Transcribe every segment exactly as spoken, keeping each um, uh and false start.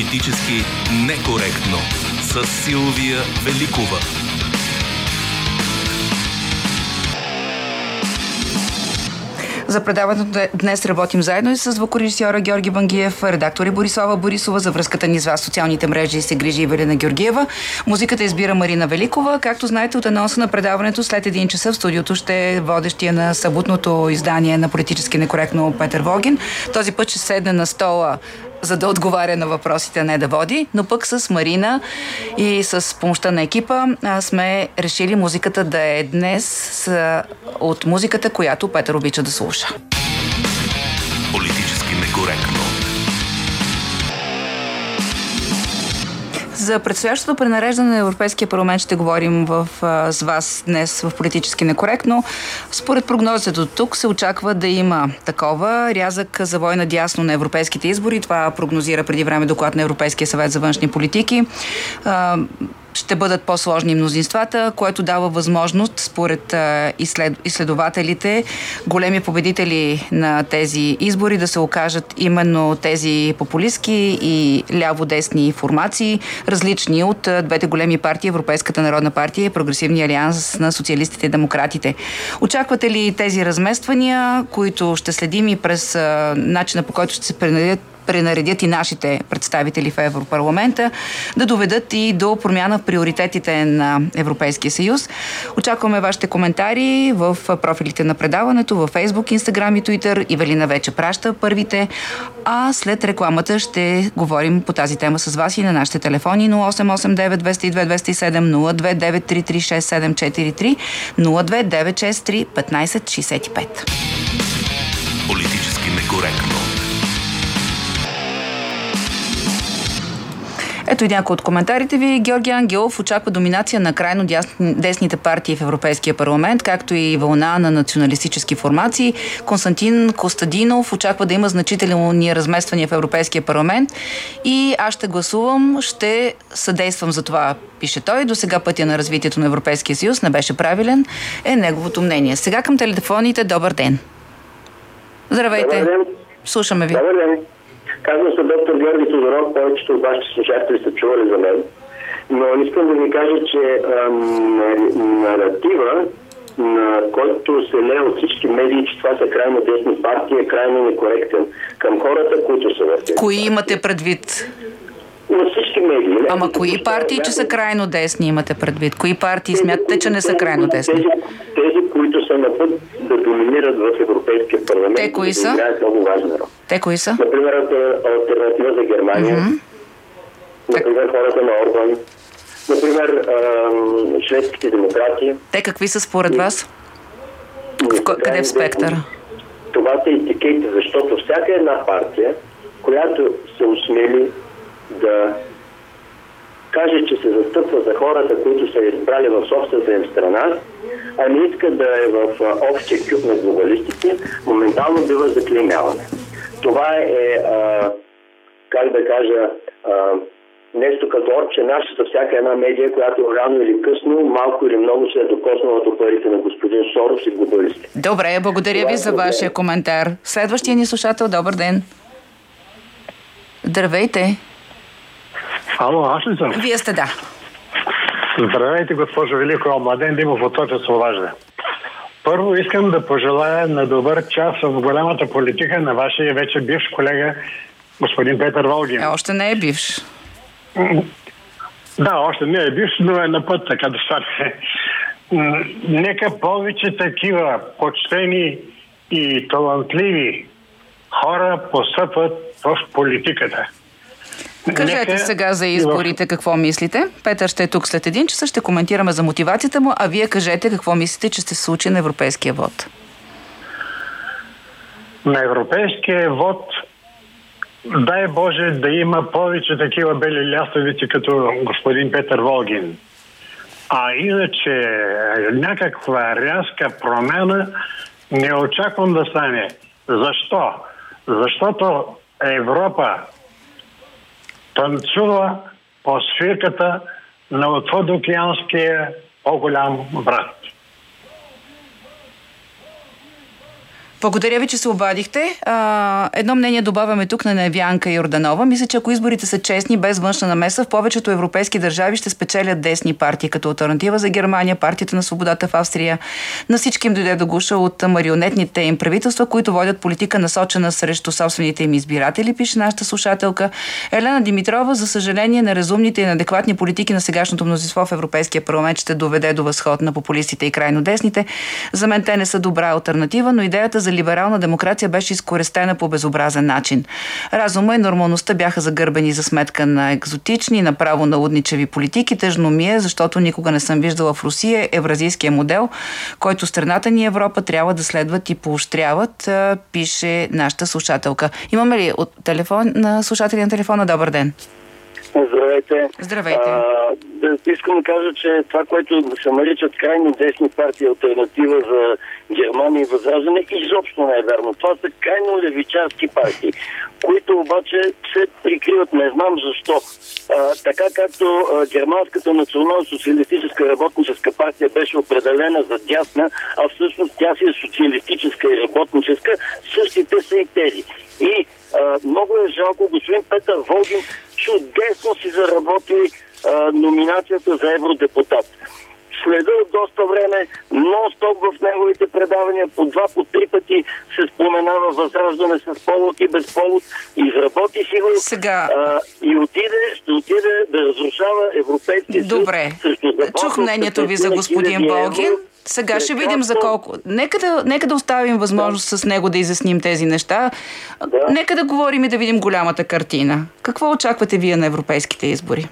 Политически некоректно с Силвия Великова. За предаването днес работим заедно и с звукорежисьора Георги Бангиев, редактори Борислава Борисова. За връзката ни с вас социалните мрежи се грижи Ивелина Георгиева. Музиката избира Марина Великова. Както знаете, от анонса на предаването след един часа в студиото ще е водещия на съботното издание на Политически некоректно Петър Волгин. Този път ще седне на стола, за да отговаря на въпросите, не да води, но пък с Марина и с помощта на екипа сме решили музиката да е днес с, от музиката, която Петър обича да слуша. Политически некоректно. За предстоящото пренареждане на Европейския парламент ще говорим в, а, с вас днес в Политически некоректно. Според прогнозите до тук се очаква да има такова рязък завой надясно на европейските избори. Това прогнозира преди време доклад на Европейския съвет за външни политики. А, ще бъдат по-сложни мнозинствата, което дава възможност, според а, изслед, изследователите, големи победители на тези избори да се окажат именно тези популистки и ляво-десни формации, различни от а, двете големи партии, Европейската народна партия и Прогресивния алианс на социалистите и демократите. Очаквате ли тези размествания, които ще следим и през а, начина, по който ще се пренаредят пренаредят и нашите представители в Европарламента, да доведат и до промяна в приоритетите на Европейския съюз? Очакваме вашите коментари в профилите на предаването, във Фейсбук, Инстаграм и Твитър. Ивелина вече праща първите, а след рекламата ще говорим по тази тема с вас и на нашите телефони нула осем осем девет две нол две две зero седем, нула две девет три три шест седем четири три, нула две девет шест три петнайсет шейсет и пет. Политически некоректно. Ето и някои от коментарите ви. Георги Ангелов очаква доминация на крайно десните партии в Европейския парламент, както и вълна на националистически формации. Константин Костадинов очаква да има значителни размествания в Европейския парламент и аз ще гласувам, ще съдействам за това, пише той. До сега пътя на развитието на Европейския съюз не беше правилен, е неговото мнение. Сега към телефоните. Добър ден. Здравейте. Добър ден. Слушаме ви. Добър ден. Казвам се доктор Георги Тодоров, повечето от вашите слушатели са чували за мен, но искам да ви кажа, че ам, наратива, на който се лее от всички медии, че това са крайно десни партии, е крайно некоректен към хората, които са в тези. Кои имате предвид? На всички медии. Не? Ама кои партии, че са крайно десни, имате предвид? Кои партии смятате, че не са крайно десни? Тези, тези, които са на път да доминират в Европейския парламент. Те кои са? Да играят много важна роля. Те кои са? Например, Алтернатива за Германия. Mm-hmm. Например, хората на Орбан. Например, шведските демократи. Те какви са според и... вас? В... Къде в спектъра? Това са етикети, защото всяка една партия, която се осмели да каже, че се застъпва за хората, които са избрали в собствената им страна, а не иска да е в общия кюб на глобалистите, моментално бива заклеймяване. Това е, а, как да кажа, а, нещо като орче наш за всяка една медия, която рано или късно, малко или много се е докоснала до парите на господин Сорос и глобалисти. Добре, благодаря Това ви за вашия коментар. Следващия ни слушател, добър ден. Здравейте. Ало, аз ли съм? Вие сте, да. Здравейте, госпожо Великова. Младен Димов от Отец Ловажда. Първо искам да пожелая на добър час в голямата политика на вашия вече бивш колега господин Петър Волгин. Е, още не е бивш. Да, още не е бивш, но е на път така да стане. Нека повече такива почтени и талантливи хора постъпват в политиката. Кажете Нека... сега за изборите какво мислите. Петър ще е тук след един часа, ще коментираме за мотивацията му, а вие кажете какво мислите, че ще се случи на европейския вод. На европейския вод, дай Боже да има повече такива бели лястовици като господин Петър Волгин. А иначе някаква рязка промяна не очаквам да стане. Защо? Защото Европа танцува по свирката на отвъдокеанския по-голям брат. Благодаря ви, че се обадихте. А, едно мнение добавяме тук на Невянка Йорданова. Мисля, че ако изборите са честни, без външна намеса, в повечето европейски държави ще спечелят десни партии. Като алтернатива за Германия, партията на свободата в Австрия. На всички им дойде до гуша от марионетните им правителства, които водят политика насочена срещу собствените им избиратели, пише нашата слушателка. Елена Димитрова, за съжаление, неразумните и неадекватни политики на сегашното мнозинство в Европейския парламент ще доведе до възход на популистите и крайно десните. За мен те не са добра алтернатива, но идеята за либерална демокрация беше изкористена по безобразен начин. Разума и нормалността бяха загърбени за сметка на екзотични, направо налудничеви политики. Тъжно ми е, защото никога не съм виждала в Русия евразийския модел, който страната ни Европа трябва да следват и поощряват, пише нашата слушателка. Имаме ли от телефон на слушатели на телефона? Добър ден. Здравейте. Здравейте. А, да, искам да кажа, че това, което се наричат крайно десни партии, алтернатива за Германия и Възраждане, изобщо не е вярно. Това са крайно левичарски партии, които обаче се прикриват, не знам защо. А, така както а, Германската национално-социалистическа работническа партия беше определена за дясна, а всъщност тя си е социалистическа и работническа, същите са и тези. И а, много е жалко, господин Петър Волгин чудесно си заработи а, номинацията за евродепутат. Следа от доста време, нон-стоп в неговите предавания, по два, по три пъти се споменава Възраждане с повод и без повод. Изработи си го Сега... а, и отиде, ще отиде да разрушава Европейския съюз. Добре, чух мнението ви за господин Волгин. Сега ще видим за колко. Нека да, нека да оставим възможност да. с него да изясним тези неща. Да. Нека да говорим и да видим голямата картина. Какво очаквате вие на европейските избори?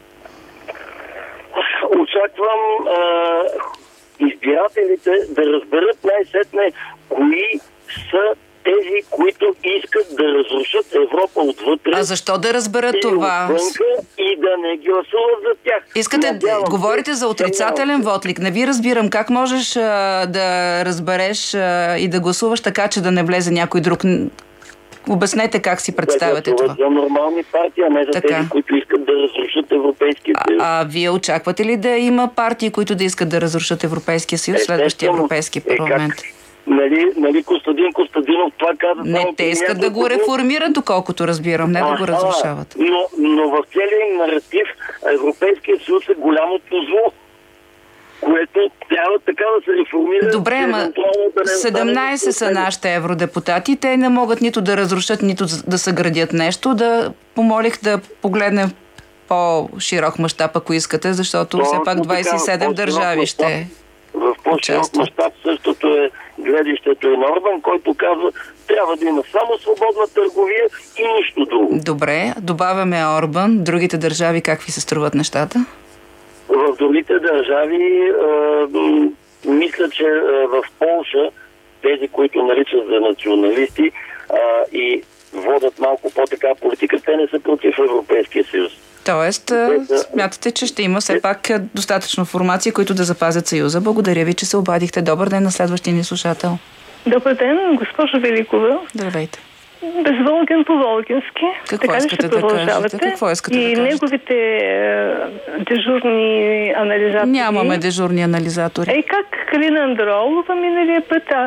Очаквам а, избирателите да разберат най-сетне кои са тези, които искат да разрушат Европа отвътре. А защо да разберат това? И да не гласуват за тях. Искате, Надявам, говорите за отрицателен вот ли? Не ви разбирам. Как можеш а, да разбереш а, и да гласуваш така, че да не влезе някой друг? Обяснете как си представяте да това. За нормални партии, а не за така. Тези, които искат да разрушат Европейския съюз. А, а вие очаквате ли да има партии, които да искат да разрушат Европейския съюз, е, следващия Европейски парламент? Е, Нали, нали Костадин Костадинов това каза... Не, те искат да го реформират, доколкото разбирам, не а, да го разрушават. Но, но в целия им наратив Европейския съюз е голямото зло, което трябва така да се реформира. Добре, ама да седемнайсет са нашите евродепутати. Те не могат нито да разрушат, нито да съградят нещо. Да помолих да погледнем по-широк мащаб, ако искате, защото то, все пак двайсет и седем държави ще... В по-широк мащаб същото е гледището и на Орбан, който казва, трябва да има само свободна търговия и нищо друго. Добре, добавяме Орбан. Другите държави как ви се струват нещата? В другите държави а, мисля, че а, в Полша тези, които наричат за националисти а, и водят малко по-така политика, те не са против Европейския съюз. Тоест, смятате, че ще има все пак достатъчно формации, които да запазят Съюза. Благодаря ви, че се обадихте. Добър ден на следващия ни слушател. Добър ден, госпожо Великова. Здравейте. Без Волгин по волгински. Какво така искате да кажете? Какво искате и да кажете? неговите е, дежурни анализатори. Нямаме дежурни анализатори. Ей, как Калина Андролова миналия път, аз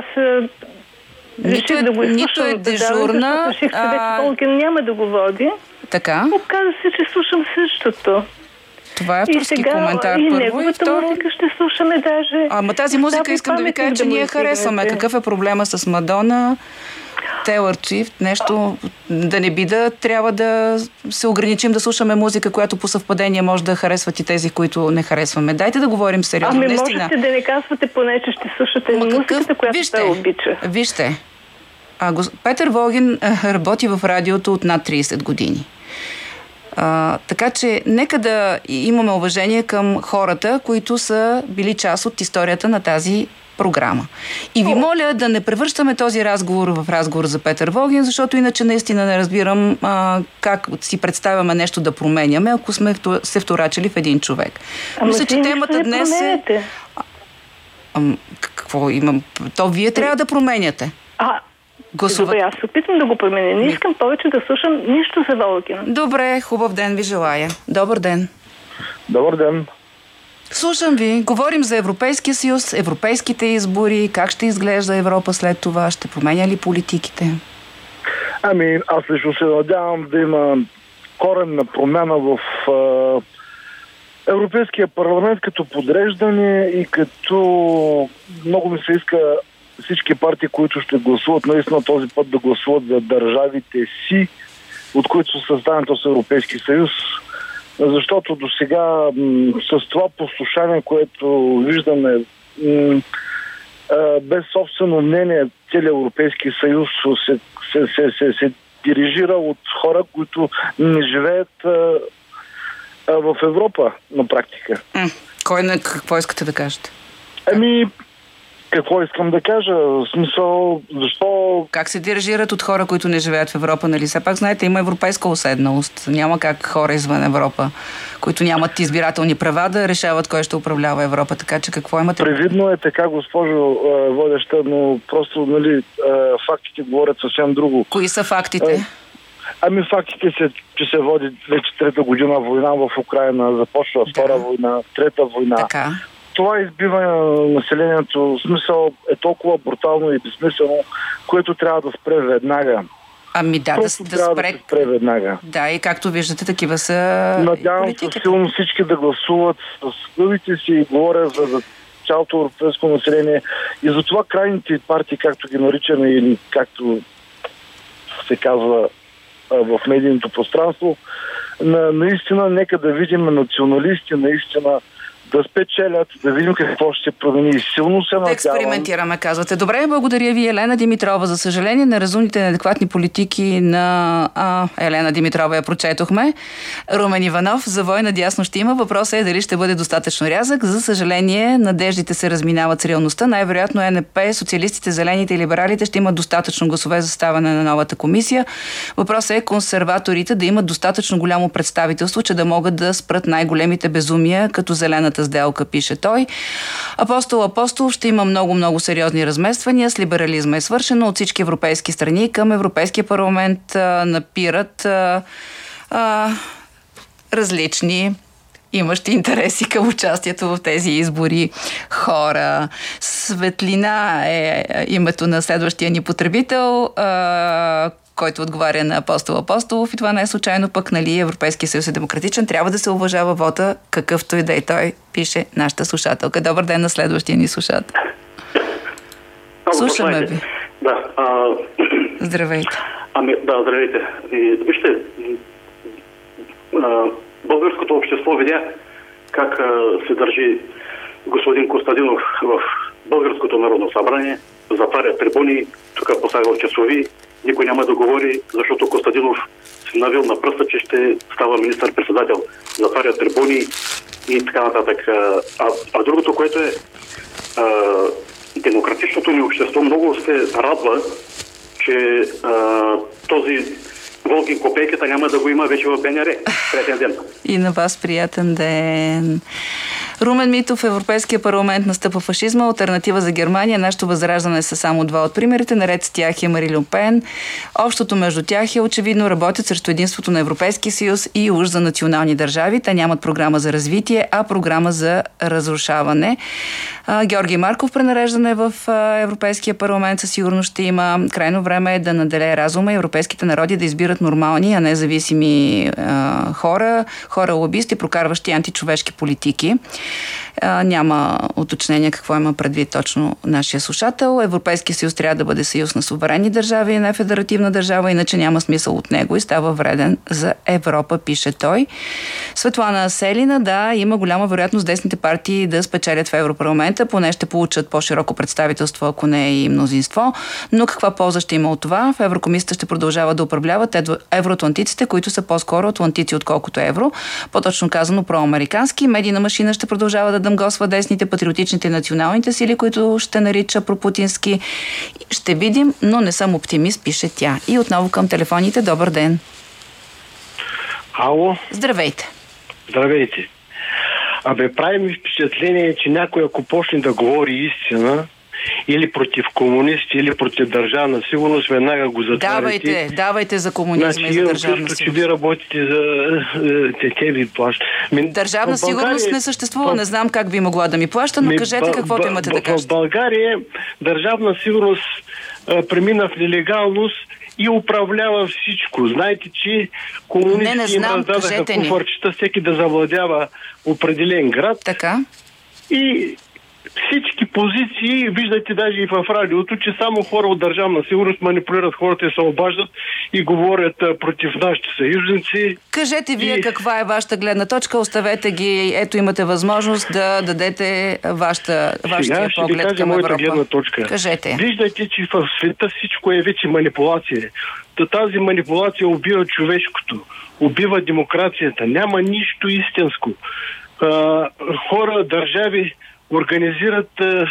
реших е, да го нито е дежурна. Да, реших, че а... Волгин няма да го води. Така. Оказа се, че слушам същото. Това е авторски и сега, коментар и първо и второ. Музика ще слушаме даже. Ама тази музика искам да ви кажа, че да ние харесваме. Какъв е проблема с Мадона, Тейлър Свифт, нещо, да не би да трябва да се ограничим да слушаме музика, която по съвпадение може да харесват и тези, които не харесваме. Дайте да говорим сериозно. Ами можете да не казвате поне, че ще слушате Ма музиката, какъв... която вижте, той обича. Вижте, а, гос... Петър Волгин а, работи в радиото от над трийсет години. А, така че нека да имаме уважение към хората, които са били част от историята на тази програма. И ви моля да не превръщаме този разговор в разговор за Петър Волгин, защото иначе наистина не разбирам а, как си представяме нещо да променяме, ако сме се вторачили в един човек. Ама мисля, че темата днес е... А, а, какво имам? То вие трябва да променяте. А, Гласуват... Добре, аз се опитвам да го променя. Не искам повече да слушам нищо за Волгин. Добре, хубав ден ви желая. Добър ден. Добър ден. Слушам ви. Говорим за Европейския съюз, европейските избори, как ще изглежда Европа след това, ще променя ли политиките? Ами, аз лично се надявам да има коренна промяна в а, Европейския парламент като подреждане и като много ми се иска всички партии, които ще гласуват, наистина този път да гласуват за държавите си, от които са създадени с Европейски съюз. Защото до сега с това послушание, което виждаме, м- а, без собствено мнение, целият Европейски съюз се, се, се, се, се дирижира от хора, които не живеят а, а, в Европа на практика. М- кой, какво искате да кажете? Ами, какво искам да кажа? В смисъл, защо... Как се дирижират от хора, които не живеят в Европа, нали? Все пак, знаете, има европейска уседналост. Няма как хора извън Европа, които нямат избирателни права, да решават кой ще управлява Европа. Така че какво имате? Привидно е така, госпожо водеща, но просто, нали, фактите говорят съвсем друго. Кои са фактите? Ами фактите са, че се води вече трета година война в Украйна, започва втора да. война, трета война. Така. Това избиване на населението, в смисъл, е толкова брутално и безсмислено, което трябва да спре веднага. Ами да, Просто да, трябва да спре... да се спре веднага. Да, и както виждате, такива са. Надявам се силно всички да гласуват с главите си и говоря за, за цялото европейско население. И затова крайните партии, както ги наричаме или както се казва в медийното пространство, на, наистина нека да видим националисти, наистина да спечелят, да видим какво ще се промени. И силно се надявам. Да експериментираме, казвате. Добре, благодаря ви, Елена Димитрова. За съжаление, неразумните, неадекватни политики на а, Елена Димитрова я прочетохме. Румен Иванов, завой надясно ще има. Въпросът е дали ще бъде достатъчно рязък. За съжаление, надеждите се разминават с реалността. Най-вероятно Н П, социалистите, зелените и либералите ще имат достатъчно гласове за съставяне на новата комисия. Въпросът е консерваторите да имат достатъчно голямо представителство, че да могат да спрат най-големите безумия, като зелената сделка, пише той. Апостол Апостол, ще има много-много сериозни размествания. С либерализма е свършено. От всички европейски страни към Европейския парламент а, напират а, а, различни имащи интереси към участието в тези избори хора. Светлина е името на следващия ни потребител, а, който отговаря на Апостол Апостолов, и това не е случайно, пък, нали, Европейския съюз е демократичен, трябва да се уважава вота, какъвто и да е той, пише нашата слушателка. Добър ден на следващия ни слушател. Слушаме ви. Да. А... Здравейте. Ами, да, здравейте. И, вижте, а, българското общество видя как а, се държи господин Костадинов в Българското народно събрание, затваря трибуни, тук посагал часови, никой няма да говори, защото Костадинов се навил на пръста, че ще става министър-председател. Затваря трибуни и така нататък. А, а другото, което е а, демократичното ни общество много се радва, че а, този Волгин копейката няма да го има вече в Б Н Р. Приятен ден. И на вас приятен ден. Румен Митов, Европейския парламент настъпва фашизма, алтернатива за Германия. Нашето възраждане са само два от примерите. Наред с тях е Мари Ле Пен. Общото между тях е очевидно работят срещу единството на Европейския съюз и уж за национални държави. Те нямат програма за развитие, а програма за разрушаване. Георги Марков, пренареждане в Европейския парламент със сигурност ще има. Крайно време е да наделее разума и европейските народи да избират нормални, а не зависими а, хора, хора лобисти, прокарващи античовешки политики. А, няма уточнение какво има предвид точно нашия слушател. Европейския съюз трябва да бъде съюз на суверенни държави, не федеративна държава, иначе няма смисъл от него и става вреден за Европа, пише той. Светлана Селина, да, има голяма вероятност десните партии да спечелят в Европарламента, поне ще получат по-широко представителство, ако не и мнозинство. Но каква полза ще има от това? В Еврокомисията ще продължава да управляват евроатлантиците, които са по-скоро атлантици, отколкото евро. По-точно казано проамерикански. Медийна машина ще продължава да дъмгосва десните, патриотичните и националните сили, които ще нарича пропутински. Ще видим, но не съм оптимист, пише тя. И отново към телефоните. Добър ден. Ало. Здравейте. Здравейте. Абе, прави ми впечатление, че някой, ако почне да говори истина или против комунисти, или против държавна сигурност, веднага го затваряте. Давайте, давайте за комунизма значи, и за държавна сигурност. Че ви работите за те, те ви плащат. Държавна в сигурност България, не съществува. В... Не знам как би могла да ми плаща, но ми, кажете каквото б, имате б, да кажете. В България държавна сигурност а, премина в нелегалност и управлява всичко. Знаете, че комунисти им раздадаха куфарчета всеки да завладява определен град. Така. И всички позиции, виждате даже и в радиото, че само хора от държавна сигурност манипулират хората и се обаждат и говорят а, против нашите съюзници. Кажете вие и... каква е вашата гледна точка, оставете ги, ето имате възможност да дадете вашата, вашия поглед към Европа. Сега ще ви кажа моята гледна точка. Кажете. Виждате, че в света всичко е вече манипулация. Тази манипулация убива човешкото, убива демокрацията, няма нищо истинско. А, хора, държави организират, а,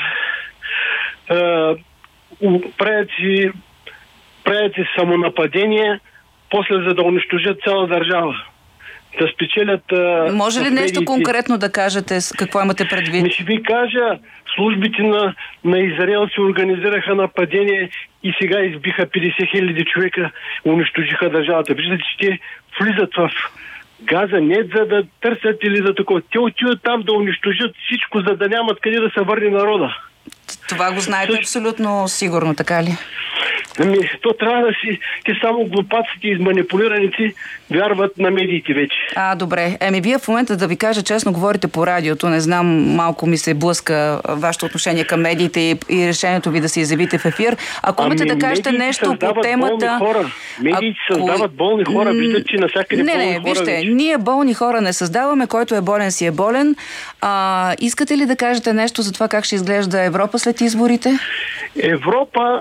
а, правят си, правят си самонападения, после за да унищожат цяла държава. Да спечелят... А, може ли нещо конкретно да кажете, какво имате предвид? Ми ще ви кажа, службите на, на Израел си организираха нападение и сега избиха петдесет хиляди човека, унищожиха държавата. Виждате, че те влизат в Газа не за да търсят или за такова. Те отиват там да унищожат всичко, за да нямат къде да се върне народа. Това го знаете Също... абсолютно сигурно, така ли? Ами, то трябва да си... Те само глупаците и манипулираници вярват на медиите вече. А, добре. Еми, вие в момента, да ви кажа честно, говорите по радиото. Не знам, малко ми се блъска вашето отношение към медиите и, и решението ви да се изявите в ефир. Ако ами, имате да кажете нещо по темата... Хора. Медиите ако... създават болни хора. Виждат, че навсякъде не, болни не, хора... Не, вижте, вече. Ние болни хора не създаваме. Който е болен, си е болен. А, искате ли да кажете нещо за това как ще изглежда Европа след изборите? Европа,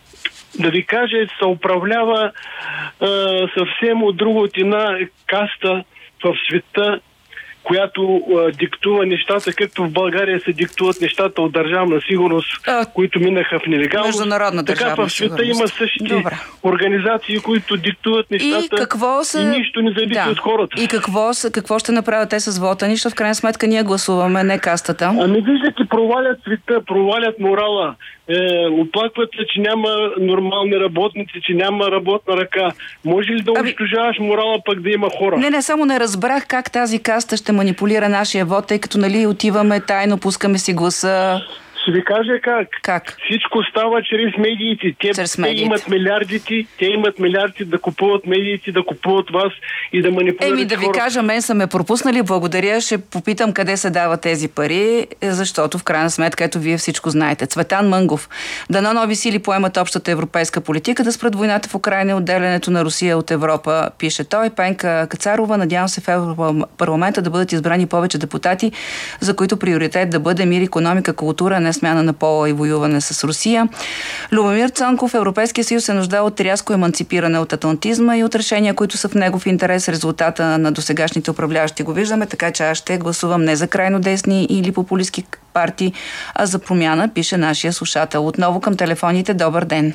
да ви кажа, се управлява а, съвсем от друга от една каста в света, която а, диктува нещата, както в България се диктуват нещата от държавна сигурност, а, които минаха в нелегалност. Международна държавна така в света сигурност. Има същите Добре. организации, които диктуват нещата и, какво са... и нищо не зависи да. от хората. И какво, са, какво ще направят те с вота ни, защото в крайна сметка ние гласуваме, не кастата? Ами виждате, провалят света, провалят морала. Е, оплакват се, че няма нормални работници, че няма работна ръка. Може ли да унищожаваш ами... морала, пък да има хора? Не, не, само не разбрах как тази каста ще манипулира нашия вод, тъй като нали отиваме тайно, пускаме си гласа. Ще ви кажа как. Как? Всичко става чрез медиите. Те, чрез медиите. те имат милиардите, те имат милиарди да купуват медиите, да купуват вас и да манипулират Еми да ви хората. кажа, мен са ме пропуснали, благодаря, ще попитам къде се дават тези пари, защото в крайна сметка, ето вие всичко знаете. Цветан Мънгов. Дано нови сили поемат общата европейска политика да спрат войната в Украйна и отделянето на Русия от Европа, пише той. Пенка Кацарова, надявам се в Европарламента да бъдат избрани повече депутати, за които приоритет да бъде мир, икономика, култура, не смяна на пола и воюване с Русия. Любомир Цанков, Европейския съюз се нуждае от рязко еманципиране от атлантизма и от решения, които са в негов интерес. Резултата на досегашните управляващи го виждаме, така че аз ще гласувам не за крайно десни или популистски партии, а за промяна, пише нашия слушател. Отново към телефоните. Добър ден.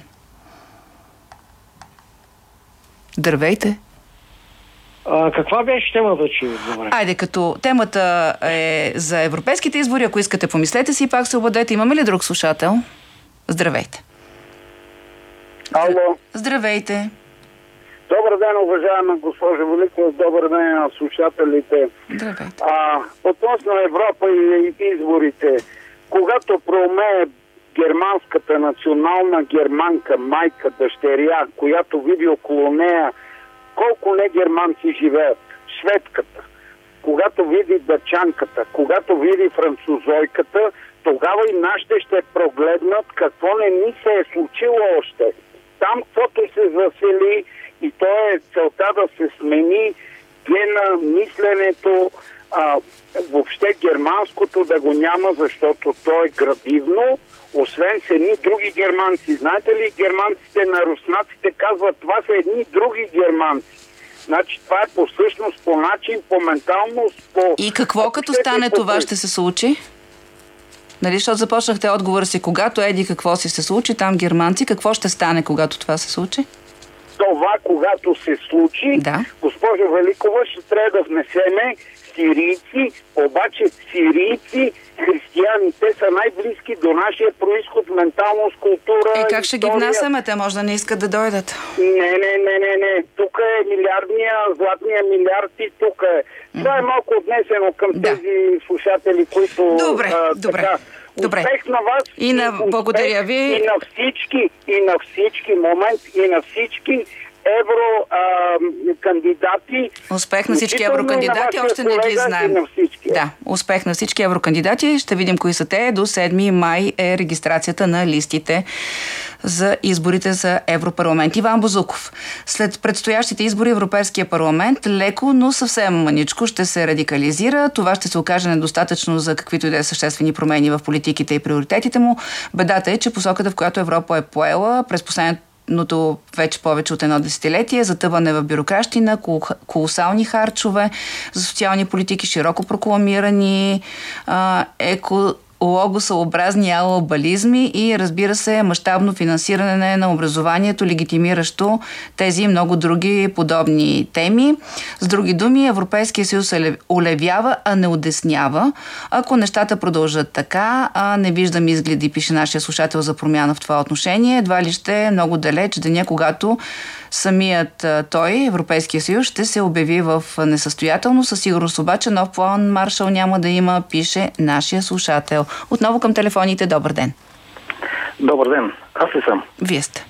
Здравейте. А, каква беше темата, че добре? Айде, като темата е за европейските избори, ако искате, помислете си и пак се обадете. Имаме ли друг слушател? Здравейте. Алло. Здравейте. Добър ден, уважаема госпожа Великова. Добър ден на слушателите. Здравейте. А, относно Европа и изборите, когато проумее германската национална германка, майка, дъщеря, която види около нея колко не германци живеят, шведката, когато види дъчанката, когато види французойката, тогава и нашите ще прогледнат какво не ни се е случило още. Там, каквото се засели, и то е целта да се смени гена, мисленето, а, въобще германското да го няма, защото то е градивно, освен с едни други германци. Знаете ли, германците на руснаците казват, това са едни други германци. Значи това е по същност, по начин, по менталност, по... И какво като стане по... това ще се случи? Нали, защото започнахте отговора си, когато еди какво си се случи, там германци, какво ще стане, когато това се случи? Това, когато се случи, да. Госпожа Великова, ще трябва да внесеме сирийци, обаче сирийци, християни, християни. Те са най-близки до нашия происход, менталност, култура. Е, как ще история. ги внасяме? Те може да не искат да дойдат. Не, не, не, не, не. Тук е милиардния, златния милиард и тук е. Това е малко отнесено към да. тези слушатели, които... Добре, а, добре. Така, Добре. Успех на вас. И на успех благодаря ви. И на всички, и на всички, момент, и на всички еврокандидати. Успех на всички еврокандидати, още не ги знаем. Да, успех на всички еврокандидати. Ще видим кои са те. До седми май е регистрацията на листите за изборите за Европарламент. Иван Бозуков. След предстоящите избори Европейския парламент леко, но съвсем маничко ще се радикализира. Това ще се окаже недостатъчно за каквито и да е съществени промени в политиките и приоритетите му. Бедата е, че посоката, в която Европа е поела през последното но вече повече от едно десетилетие, затъване в бюрократщина, колосални харчове за социални политики, широко прокламирани еко логосъобразни алабализми и, разбира се, мащабно финансиране на образованието, легитимиращо тези и много други подобни теми. С други думи, Европейския съюз олевява, а не удеснява. Ако нещата продължат така, а не виждам изгледи, пише нашия слушател, за промяна в това отношение, едва ли ще е много далеч деня, когато самият той, Европейския съюз, ще се обяви в несъстоятелност. Със сигурност обаче нов план Маршал няма да има, пише нашия слушател. Отново към телефоните. Добър ден. Добър ден. Аз ли съм? Вие сте.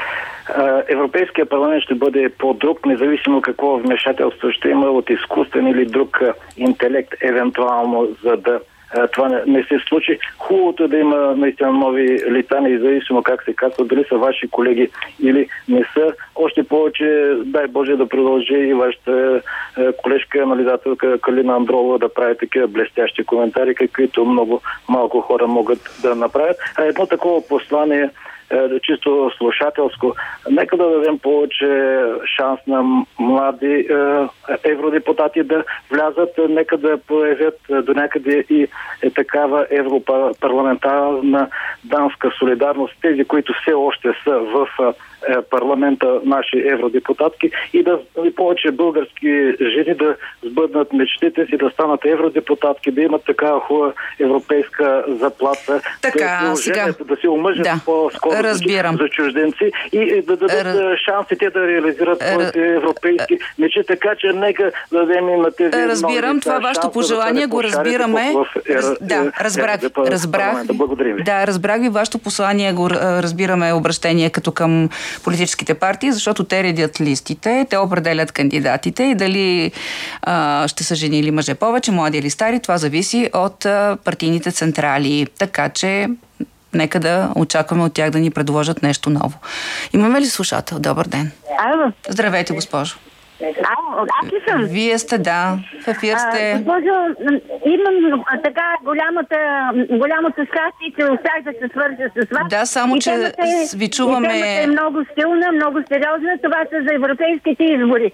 Европейския парламент ще бъде по-друг, независимо какво вмешателство ще има от изкуствен или друг интелект, евентуално, за да това не се случи. Хубавото е да има наистина нови лица, независимо как се казва, дали са ваши колеги или не са. Още повече, дай Боже да продължи и вашата колежка, анализаторка Калина Андролова да прави такива блестящи коментари, каквито много малко хора могат да направят. А едно такова послание, чисто слушателско. Нека да дадем повече шанс на млади е, евродепутати да влязат, нека да проявят до някъде и е, такава европарламентарна данска солидарност. Тези, които все още са в е, парламента, наши евродепутатки, и да и повече български жени да сбъднат мечтите си, да станат евродепутатки, да имат такава хубава европейска заплата, така, да, сега... да се омъжат да. по-скоро Разбирам. за чужденци и да дадат Раз... шансите да реализират своите европейски мечти, така че нека да дадем и на тези... Разбирам, това вашето пожелание го разбираме. Раз... Да, разбрах. разбрах. Благодаря ви. Да, разбрах ви. Вашето послание го разбираме, обращение като към политическите партии, защото те редят листите, те определят кандидатите и дали а, ще са жени или мъже повече, млади или стари, това зависи от а, партийните централи. Така че нека да очакваме от тях да ни предложат нещо ново. Имаме ли слушател? Добър ден. Ало. Здравейте, госпожо. Ало, аз ли съм? Вие сте, да. В ефир сте. А, госпожо, имам така голямата, голямото щастие, че успях да се свържа с вас. Да, само че темата е, ви чуваме... темата е много силна, много сериозна. Това са за европейските избори.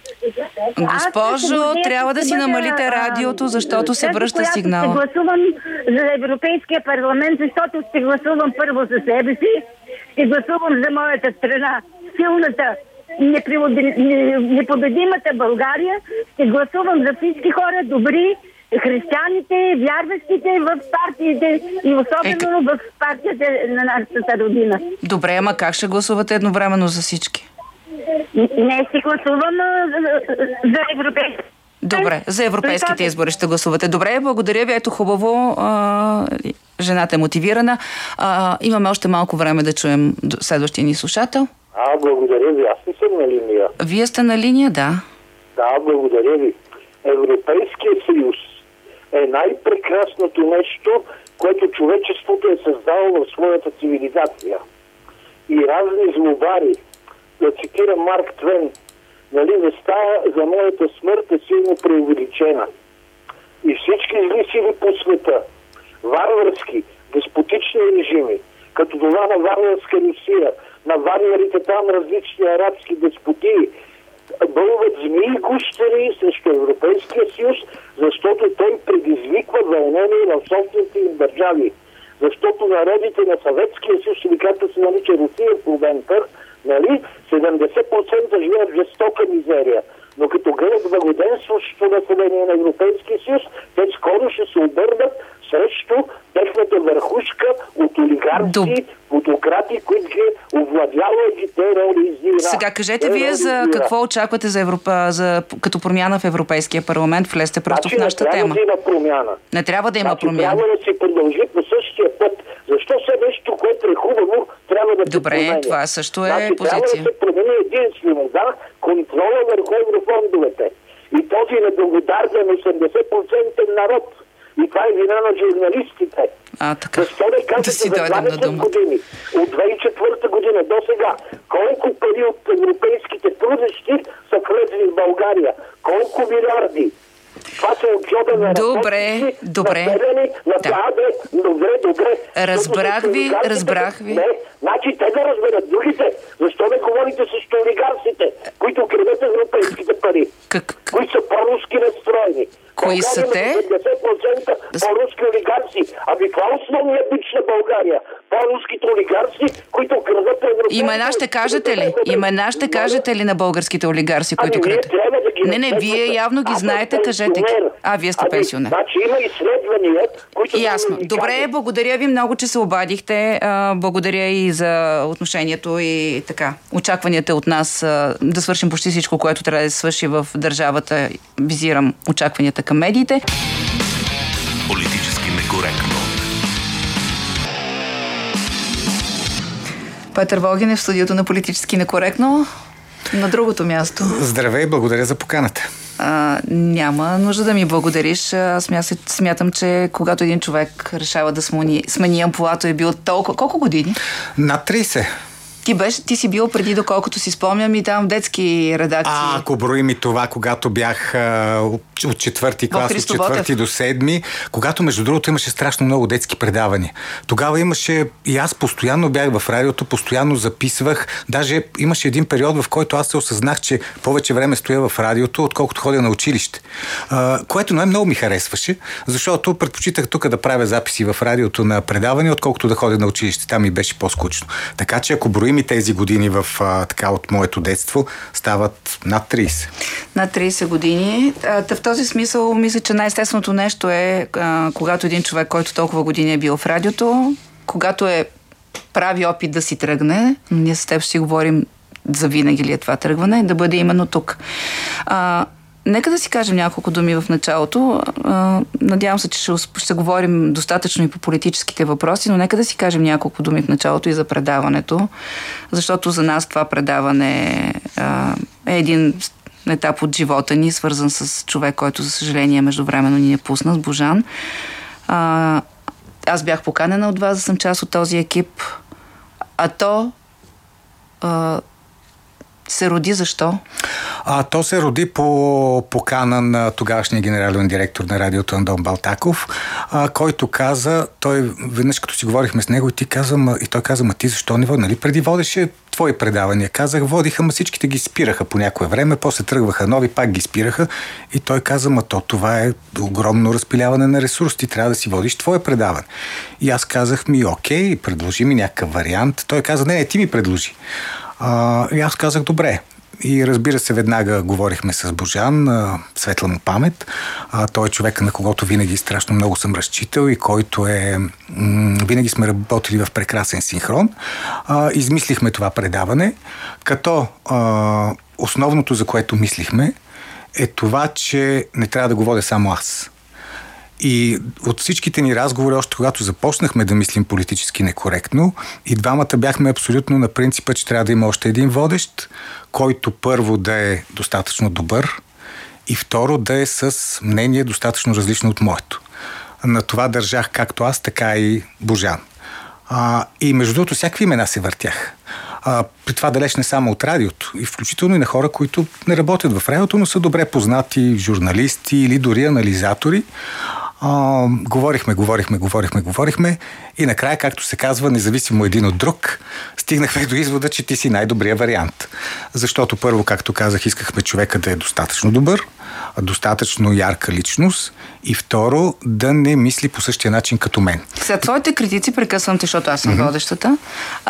Госпожо, трябва да си бъда, намалите радиото, защото се връща сигнал. Ще гласувам за Европейския парламент, защото ще гласувам първо за себе си, ще гласувам за моята страна, силната, непобедимата България, ще гласувам за всички хора, добри, християните, вярващите в партиите и особено е... в партията на нашата родина. Добре, ама как ще гласувате едновременно за всички? Не, ще гласувам за европейски. Добре, за европейските избори ще гласувате. Добре, благодаря ви. Ето хубаво. А, жената е мотивирана. А, имаме още малко време да чуем следващия ни слушател. А, благодаря ви. Аз не съм на линия. Вие сте на линия, да. Да, благодаря ви. Европейския съюз е най-прекрасното нещо, което човечеството е създало в своята цивилизация. И разни злобари, да цитирам Марк Твен, нали, вестта за моята смърт е силно преувеличена. И всички зли сили по света, варварски, деспотични режими, като това на варварска Русия, на варварите там различни арабски деспотии, бълват змии и гущери срещу Европейския съюз, защото той предизвиква вълнение в собствените им държави. Защото народите на Съветския съюз, или както се нарича Русия в момента, нали, седемдесет процента живеят в жестока мизерия. Но като гледат благоденстващото население на Европейския съюз, те скоро ще се обърнат срещу техната върхушка от олигарси, фотократи, които ги овладява и ги тероризира. Сега кажете вие за какво очаквате за Европа, за, като промяна в Европейския парламент. Влезте просто значи, в нашата тема. Не трябва да има промяна. Не трябва да има значи, промяна. Трябва да се продължи по същия път. Защо все нещо, което е хубаво, трябва да се Добре, променя? това също е значи, позиция. Трябва да се промени единствено, да, контрола върху еврофондовете. И този неблагодарен осемдесет процента народ. И това е вина на журналистите. А, така. Защо да кажете да си за двадесет години, от две хиляди и четвърта година до сега, колко пари от европейските трудещи са влезли в България? Колко милиарди? Това са от джоба на Добре, добре. на да. да. Добре, добре. Разбрах ви, разбрах ви. Не, значи те да разберат другите. Защо не говорите с олигарсите, които крадат европейските пари? Как? Които са по-руски настроени? Кои са те? седемдесет процента по-руски олигарси. Ами това е основният бич на България. По-руските олигарси, които крадат европейски... Имена ще кажете ли? Имена ще кажете ли на българските олигарси, които крадат? Не, не, вие явно ги знаете, кажете ги. А, вие сте пенсионер. Значи има изследвания, които... Ясно. Добре, благодаря ви много, че се обадихте. Благодаря и за отношението и така, очакванията от нас да свършим почти всичко, което трябва да се свърши в държавата. Визирам очакванията към медиите. Политически некоректно. Петър Волгин е в студиото на Политически некоректно. На другото място. Здравей, благодаря за поканата. А, няма нужда да ми благодариш. Аз смятам, че когато един човек решава да смени, смени ампулато, е бил толкова... Колко години? Над трийсет. Ти, беше, ти си бил преди, доколкото си спомням, и там детски редакции. А, ако броим и това, когато бях а, от четвърти клас, от четвърти до седми, когато между другото имаше страшно много детски предавания. Тогава имаше, и аз постоянно бях в радиото, постоянно записвах. Даже имаше един период, в който аз се осъзнах, че повече време стоя в радиото, отколкото ходя на училище. А, което най-много ми харесваше, защото предпочитах тук да правя записи в радиото на предавания, отколкото да ходя на училище. Там ми беше по-скучно. Така че ако броим и тези години в, а, така, от моето детство, стават над трийсет. Над трийсет години. А, в този смисъл, мисля, че най-естественото нещо е, а, когато един човек, който толкова години е бил в радиото, когато е прави опит да си тръгне, ние с теб ще си говорим за винаги ли е това тръгване, да бъде именно тук. А, Нека да си кажем няколко думи в началото. Надявам се, че ще, ще говорим достатъчно и по политическите въпроси, но нека да си кажем няколко думи в началото и за предаването, защото за нас това предаване е един етап от живота ни, свързан с човек, който, за съжаление, междувременно ни е пусна, с Божан. Аз бях поканена от вас, да съм част от този екип, а то... се роди защо? А, то се роди по покана на тогавашния генерален директор на радиото Андон Балтаков, а, който каза, той веднъж като си говорихме с него и, ти каза, ма, и той каза, ма ти защо не води? Нали преди водеше твои предавания? Казах, водиха, ма всичките ги спираха по някое време, после тръгваха нови, пак ги спираха и той каза, ма то това е огромно разпиляване на ресурс, ти трябва да си водиш твое предаване. И аз казах ми, окей, предложи ми някакъв вариант. Той каза, не, не, ти ми предложи. А, и аз казах, добре. И разбира се, веднага говорихме с Божан, а, светла му памет. А, той е човека, на когото винаги страшно много съм разчитал и който е... М- винаги сме работили в прекрасен синхрон. А, измислихме това предаване, като а, основното, за което мислихме, е това, че не трябва да го водя само аз. И от всичките ни разговори, още когато започнахме да мислим политически некоректно, и двамата бяхме абсолютно на принципа, че трябва да има още един водещ, който първо да е достатъчно добър и второ да е с мнение достатъчно различно от моето. На това държах както аз, така и Божан. А, и между другото, всякакви имена се въртях. А, при това далеч не само от радиото, и включително и на хора, които не работят в радиото, но са добре познати журналисти или дори анализатори. А, говорихме, говорихме, говорихме, говорихме и накрая, както се казва, независимо един от друг, стигнахме до извода, че ти си най-добрия вариант. Защото първо, както казах, искахме човека да е достатъчно добър, достатъчно ярка личност и второ, да не мисли по същия начин като мен. Сега, твоите критици, прекъсвам те, защото аз съм mm-hmm. водещата,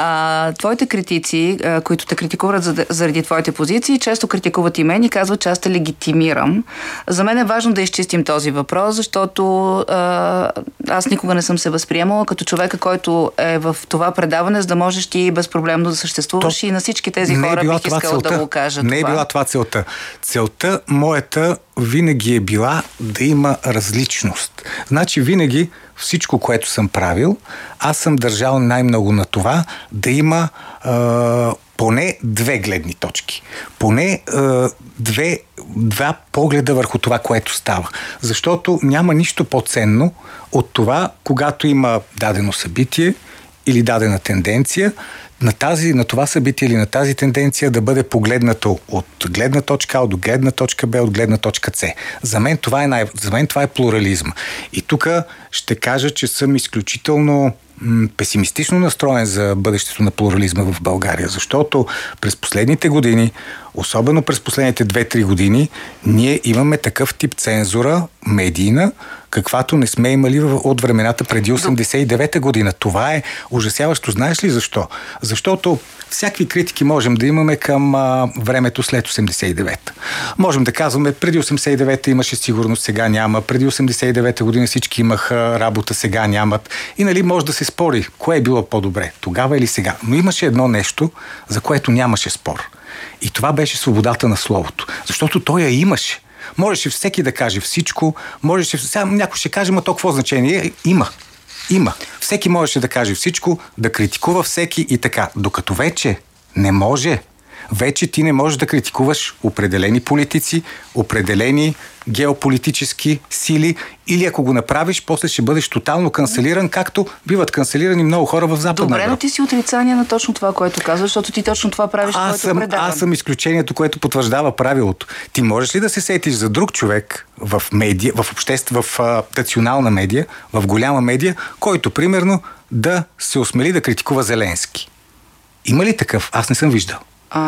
а, твоите критици, а, които те критикуват заради твоите позиции, често критикуват и мен и казват, че аз те легитимирам. За мен е важно да изчистим този въпрос, защото а, аз никога не съм се възприемала като човека, който е в това предаване, за да можеш ти безпроблемно да съществуваш. То... и на всички тези хора бих искала целта. Да го кажа. Не това. е била това целта. Целта моята винаги е била да има различност. Значи винаги всичко, което съм правил, аз съм държал най-много на това да има е, поне две гледни точки. Поне е, две, два погледа върху това, което става. Защото няма нищо по-ценно от това, когато има дадено събитие или дадена тенденция, на, тази, на това събитие или на тази тенденция да бъде погледнато от гледна точка А, от гледна точка Б, от гледна точка С. За мен това е, най... За мен това е плурализм. И тук ще кажа, че съм изключително м- песимистично настроен за бъдещето на плурализма в България, защото през последните години, особено през последните две-три години, ние имаме такъв тип цензура медийна, каквато не сме имали от времената преди осемдесет и девета година. Това е ужасяващо. Знаеш ли защо? Защото всякакви критики можем да имаме към а, времето след осемдесет и девета. Можем да казваме, преди осемдесет и девета имаше сигурност, сега няма. Преди осемдесет и девета година всички имаха работа, сега нямат. И нали може да се спори, кое е било по-добре, тогава или сега. Но имаше едно нещо, за което нямаше спор. И това беше свободата на словото. Защото той я имаше. Можеше всеки да каже всичко, можеше... Сега някой ще каже, ма то какво значение? Има. Има. Всеки можеше да каже всичко, да критикува всеки и така. Докато вече не може. Вече ти не можеш да критикуваш определени политици, определени геополитически сили или ако го направиш, после ще бъдеш тотално канцелиран, както биват канцелирани много хора в Западна Европа. Добре, но ти си отрицание на точно това, което казваш, защото ти точно това правиш, аз съм, предавам. Аз съм изключението, което потвърждава правилото. Ти можеш ли да се сетиш за друг човек в медия, в общество, в а, национална медия, в голяма медия, който примерно да се осмели да критикува Зеленски? Има ли такъв? Аз не съм виждал.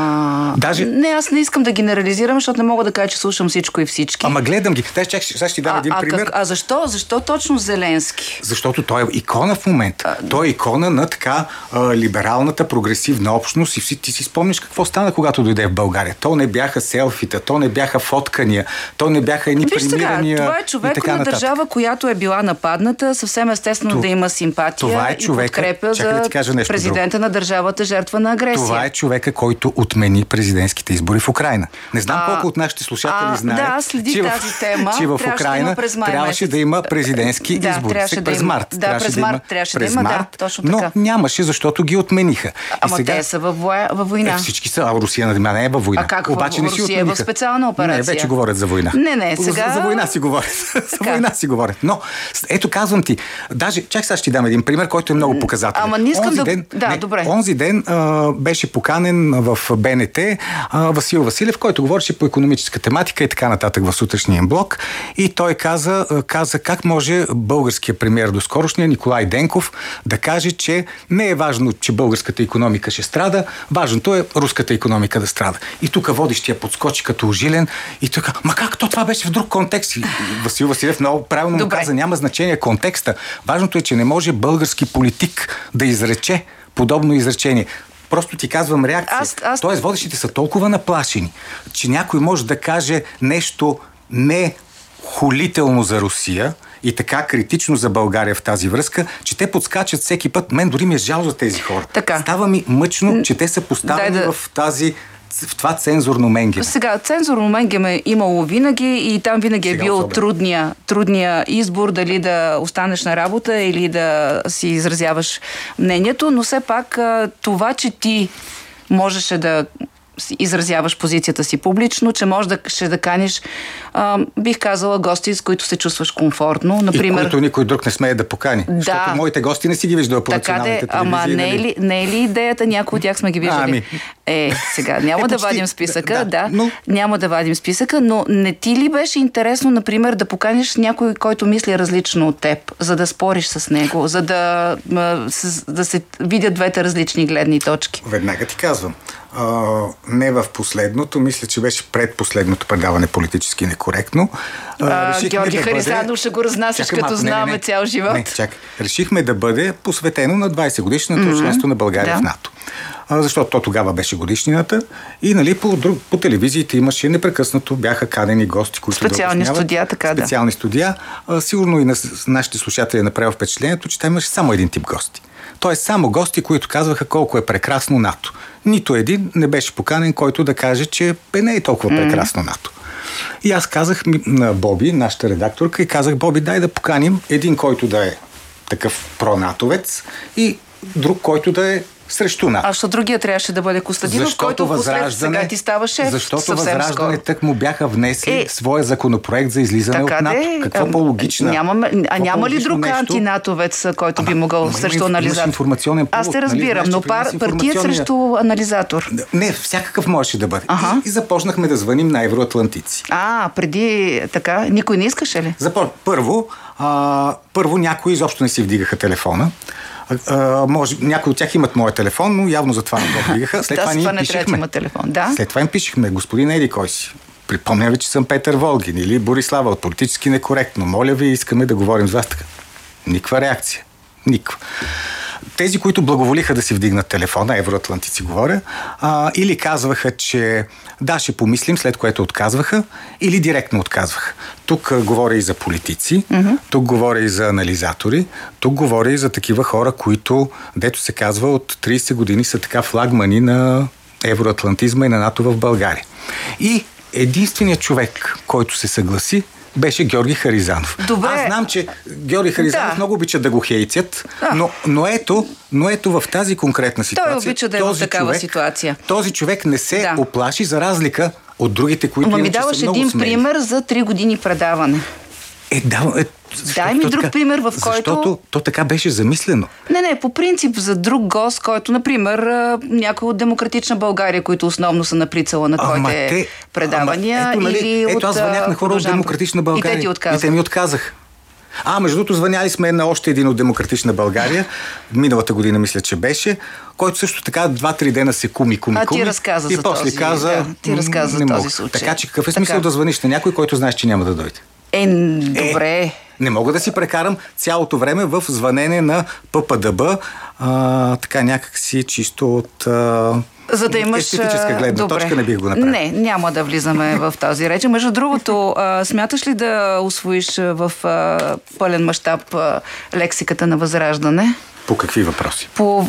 А, Даже... Не, аз не искам да генерализирам, защото не мога да кажа, че слушам всичко и всички. Ама гледам ги. Дай, чак, сега ще ти дам един а, пример. Как, а защо? Защо точно Зеленски? Защото той е икона в момента. А... Той е икона на така а, либералната, прогресивна общност и ти си спомниш какво стана, когато дойде в България. То не бяха селфита, то не бяха фоткания, то не бяха едни примирания. Това е човек на нататък. Държава, която е била нападната, съвсем естествено Ту... да има симпатия е човека, и подкрепя за да президента друго. На държавата, жертва на агресия. Това е човека, който отмени президентските избори в Украйна. Не знам а, колко от нашите слушатели а, знаят, да, следи че, тази в, тема, че в Украйна да трябваше да има президентски да, избори. Трябваше през да март. Да, трябваше през март трябваше през да има, март, да, точно така. Но нямаше, защото ги отмениха. Ама сега, те са във, във война. Е, всички са, а Русия не е във война. А как Обаче не си Русия е в специална операция? Не, вече говорят за война. Не, не, сега... За, за война си говорят. за война си говорят. Но, ето казвам ти, даже, чак сега ще ти дам един пример, който е много показателен. Ама не искам онзи да... Ден, да, не, добре. Онзи ден а, беше поканен в БНТ а, Васил Василев, който говореше по икономическа тематика и така нататък в сутрешния блок. И той каза, каза как може българският премиер до скорошния Николай Денков да каже, че не е важно, че българската икономика ще страда, важното е руската икономика да страда. И тук водещия подскочи като ожилен и той каза, ма как то това беше в друг контекст? И Васил Василев много правилно му каза, няма значение контекста. Важното е, че не може български политик да изрече подобно изречение. Просто ти казвам реакция. Аз, аз... Тоест, водещите са толкова наплашени, че някой може да каже нещо не хулително за Русия и така критично за България в тази връзка, че те подскачат всеки път. Мен дори ми е жал за тези хора. Така. Става ми мъчно, че те са поставени да... в тази в това цензурно менгеме. Сега, цензурно менгеме е имало винаги и там винаги Сега е бил трудния, трудния избор дали да останеш на работа или да си изразяваш мнението, но все пак това, че ти можеше да изразяваш позицията си публично, че можеш да, ще да каниш, а, бих казала, гости, с които се чувстваш комфортно. Например, и които никой друг не смее да покани. Да. Защото моите гости не си ги виждала по националните телевизии. Ама не е, ли, не е ли идеята? Някои от тях сме ги виждали. Ами. Е, сега, няма е, да почти, вадим списъка, да, да но... няма да вадим списъка, но не ти ли беше интересно, например, да поканиш някой, който мисли различно от теб, за да спориш с него, за да, да се видят двете различни гледни точки? Веднага ти казвам. а, не в последното, мисля, че беше предпоследното предаване политически некоректно. А, Георги да Харизанов бъде... ще го разнасяш, като малко, знаме не, не, цял живот. Не, чакай. Решихме да бъде посветено на двайсет годишната mm-hmm. членство на България да. в НАТО. А, защото то тогава беше годишнината и нали, по, друг, по телевизиите имаше непрекъснато, бяха канени гости, които специални да студия, така да. Специални студия. А, сигурно и на нашите слушатели направи впечатлението, че там имаше само един тип гости. Тоест само гости, които казваха колко е прекрасно НАТО. Нито един не беше поканен, който да каже, че не е толкова прекрасно НАТО. И аз казах на Боби, нашата редакторка, и казах: Боби, дай да поканим един, който да е такъв пронатовец и друг, който да е срещу НАТО. А що другия трябваше да бъде Костадинов, защото който впоследствие сега ти става шеф. Защото Възраждане тък му бяха внесли е, своя законопроект за излизане от НАТО. Де, Какво по-логична? Нямаме, а няма ли друг нещо? Антинатовец, който би могъл а, срещу анализатор? Аз те разбирам, нали, но пар, партият срещу анализатор. Не, всякакъв можеше да бъде. Ага. И, и започнахме да звъним на евроатлантици. А, преди така, никой не искаше ли? Запор... Първо, а, първо някои изобщо не си вдигаха телефона. Uh, може, някои от тях имат моя телефон, но явно за това не го вдигаха. След да, това ние не пишехме. Има телефон. Да? След това им пишехме: господин еди кой си. Припомня ви, че съм Петър Волгин или Борислава от Политически некоректно. Моля ви, искаме да говорим с вас така. Никаква реакция. Никаква. Тези, които благоволиха да си вдигнат телефона, евроатлантици говоря, а, или казваха, че да, ще помислим, след което отказваха, или директно отказваха. Тук а, говоря и за политици, mm-hmm. тук говоря и за анализатори, тук говоря и за такива хора, които, дето се казва, от трийсет години са така флагмани на евроатлантизма и на НАТО в България. И единственият човек, който се съгласи, беше Георги Харизанов. Добре. Аз знам, че Георги Харизанов да. много обича да го хейтят, да. но, но, ето, но ето в тази конкретна ситуация... Той обича да е в такава човек, ситуация. Този човек не се да. оплаши за разлика от другите, които иначе са много смели. Ма ми даваш един пример за три години предаване. Е, да, е, дай ми друг така, пример, в който... Защото то така беше замислено. Не, не, по принцип за друг гост, който, например, някой от Демократична България, които основно са на прицела на твоите те, предавания. Ама, ето, нали, или ето от, аз звънях на хора от Демократична България. И те ти отказах. И те ми отказах. А, между другото, звъняли сме на още един от Демократична България. Миналата година, мисля, че беше, който също така два-три дена се куми, куми, а, куми. ти разказа и за после този, каза, да, ти разказа за този случай. Така че какъв е смисъл така. да звъниш на някой, който знаеш, че няма да дойде? Е, добре. Е, не мога да си прекарам цялото време в звънене на ППДБ, а, така някакси чисто от... А... За да имаш... естетическа гледна Добре. точка не бих го направил. Не, няма да влизаме в тази реч. Между другото, а, смяташ ли да усвоиш в а, пълен мащаб а, лексиката на Възраждане? По какви въпроси? По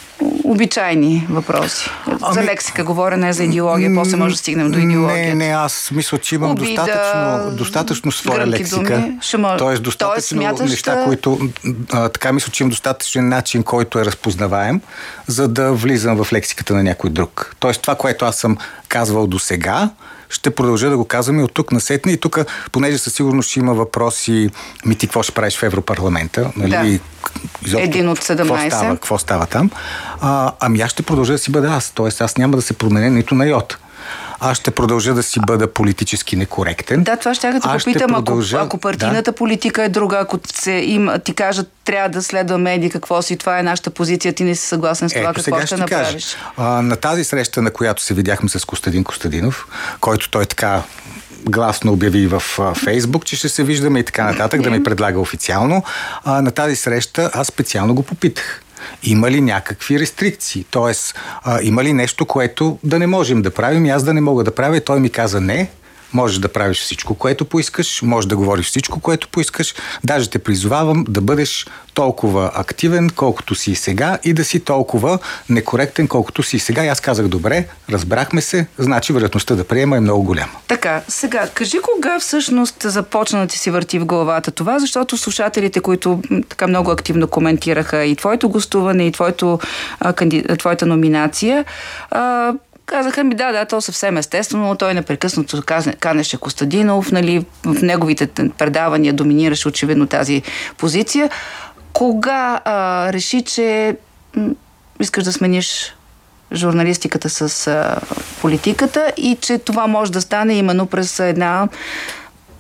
обичайни въпроси. Ами... За лексика говоря, не за идеология. После може да стигнем до идеология. Не, не, аз мисля, че имам Обида, достатъчно, достатъчно своя лексика. Мож... Тоест достатъчно Тоест, неща, да... които... А, така мисля, че имам достатъчен начин, който е разпознаваем, за да влизам в лексиката на някой друг. Тоест това, което аз съм казвал до сега, ще продължа да го казвам и от тук насетне. И тук, понеже със сигурност ще има въпроси, ми ти какво ще правиш в Европарламента? Нали? Да. Изобщо, един от седемнайсет. Какво става, какво става там? А, ами аз ще продължа да си бъда аз. Тоест аз няма да се променя нито на йота. Аз ще продължа да си бъда политически некоректен. Да, това ще да те попитам, продължа... ако, ако партийната да. политика е друга, ако се им, ти кажат, трябва да следваме еди какво си, това е нашата позиция, ти не си съгласен с това, Ето, какво ще, ще направиш? А, на тази среща, на която се видяхме с Костадин Костадинов, който той така гласно обяви в Фейсбук, че ще се виждаме и така нататък, да ми предлага официално. А, на тази среща аз специално го попитах. Има ли някакви рестрикции? Тоест, а, има ли нещо, което да не можем да правим и аз да не мога да правя? И той ми каза: не, можеш да правиш всичко, което поискаш, можеш да говориш всичко, което поискаш. Даже те призовавам да бъдеш толкова активен, колкото си и сега, и да си толкова некоректен, колкото си и сега. И аз казах: добре, разбрахме се, значи вероятността да приема е много голяма. Така, сега, кажи кога всъщност започна да ти си върти в главата това, защото слушателите, които така много активно коментираха и твоето гостуване, и твоето, а, канди... твоята номинация, а, казаха ми: да, да, то съвсем естествено, той непрекъснато канеше Костадинов, нали, в неговите предавания доминираше очевидно тази позиция. Кога а, реши, че м- искаш да смениш журналистиката с а, политиката и че това може да стане именно през една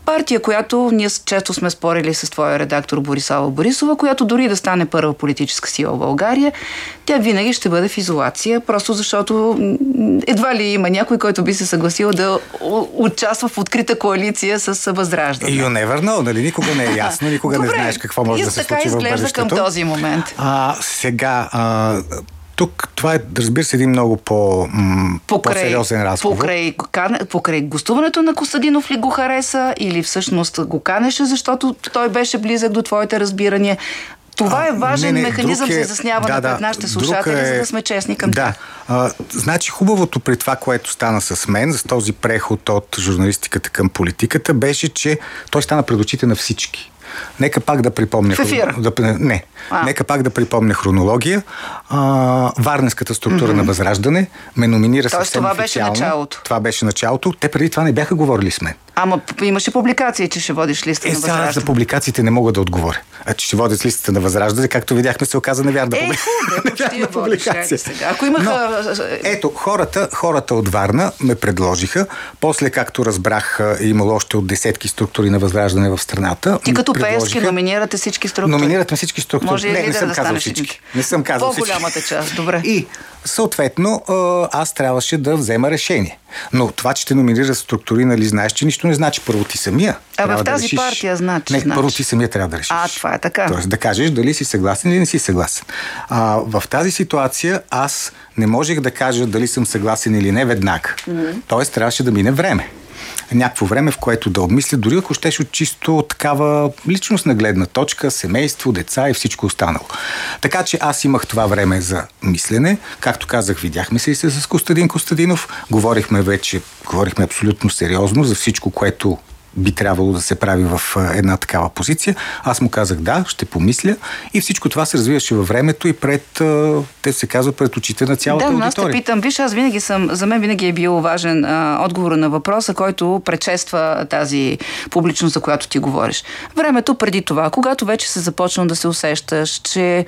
Партия, която ние често сме спорили с твоя редактор Борислава Борисова, която дори да стане първа политическа сила в България, тя винаги ще бъде в изолация, просто защото едва ли има някой, който би се съгласил да участва в открита коалиция с Възраждане. You never know, нали? Никога не е ясно, никога Добре, не знаеш какво може да се случи в бъдещето. така изглежда към този момент. А, сега, а, тук това е, разбира се, един много по, м- покрай, по-сериозен разговор. Покрай, покрай гостуването на Костадинов ли го хареса или всъщност го канеше, защото той беше близък до твоите разбирания? Това е важен не, не, механизъм е, за изясняване да, пред нашите слушатели, е, за да сме честни към да. тях. А, значи хубавото при това, което стана с мен, за този преход от журналистиката към политиката, беше, че той стана пред очите на всички. Нека пак да припомня... В ефир? Да, не. А. Нека пак да припомня хронология. А, Варненската структура mm-hmm. на Възраждане ме номинира Тоест, съвсем това официално. беше началото. Това беше началото. Те преди това не бяха говорили с мен. Ама имаше публикации, че ще водиш листа е, на Възраждане. Е, за публикациите не мога да отговоря. А че ще водят листата на Възраждане, както видяхме, се оказа невярна, е, невярна публикация. Сега. Ако имаха... Но, ето, хората, хората от Варна ме предложиха. После, както разбрах, е имало още от десетки структури на Възраждане в страната. Ти като Пеевски номинирате всички структури? Номинирате всички структури. Може не, не съм да казал всички. Не съм казал всички. По-голямата част, добре. И съответно, аз трябваше да взема решение. Но това, че те номинира структури, нали знаеш, че нищо не значи. Първо ти самия. А в тази да решиш... партия значи. Не, значи. първо ти самия трябва да решиш. А, това е така. Тоест да кажеш дали си съгласен или не си съгласен. А, в тази ситуация аз не можех да кажа дали съм съгласен или не веднага. Mm-hmm. Тоест трябваше да мине време. Някакво време, в което да обмисля, дори ако щеш от чисто такава личностна гледна точка, семейство, деца и всичко останало. Така че аз имах това време за мислене. Както казах, видяхме се и се с Костадин Костадинов. Говорихме вече, говорихме абсолютно сериозно за всичко, което би трябвало да се прави в една такава позиция. Аз му казах да, ще помисля и всичко това се развиваше във времето и пред, те се казва, пред очите на цялата да, аудитория. Да, но аз те питам, виж, аз винаги съм, за мен винаги е бил важен а, отговор на въпроса, който предшества тази публичност, за която ти говориш. Времето преди това, когато вече се започна да се усещаш, че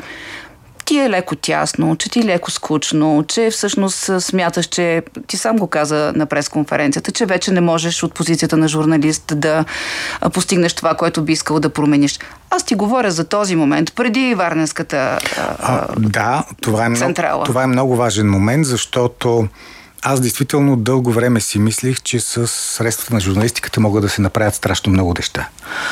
ти е леко тясно, че ти е леко скучно, че всъщност смяташ, че ти сам го каза на пресконференцията, че вече не можеш от позицията на журналист да постигнеш това, което би искал да промениш. Аз ти говоря за този момент, преди Варненската а, да, това е централа. Много, това е много важен момент, защото аз действително дълго време си мислих, че с средствата на журналистиката могат да се направят страшно много неща.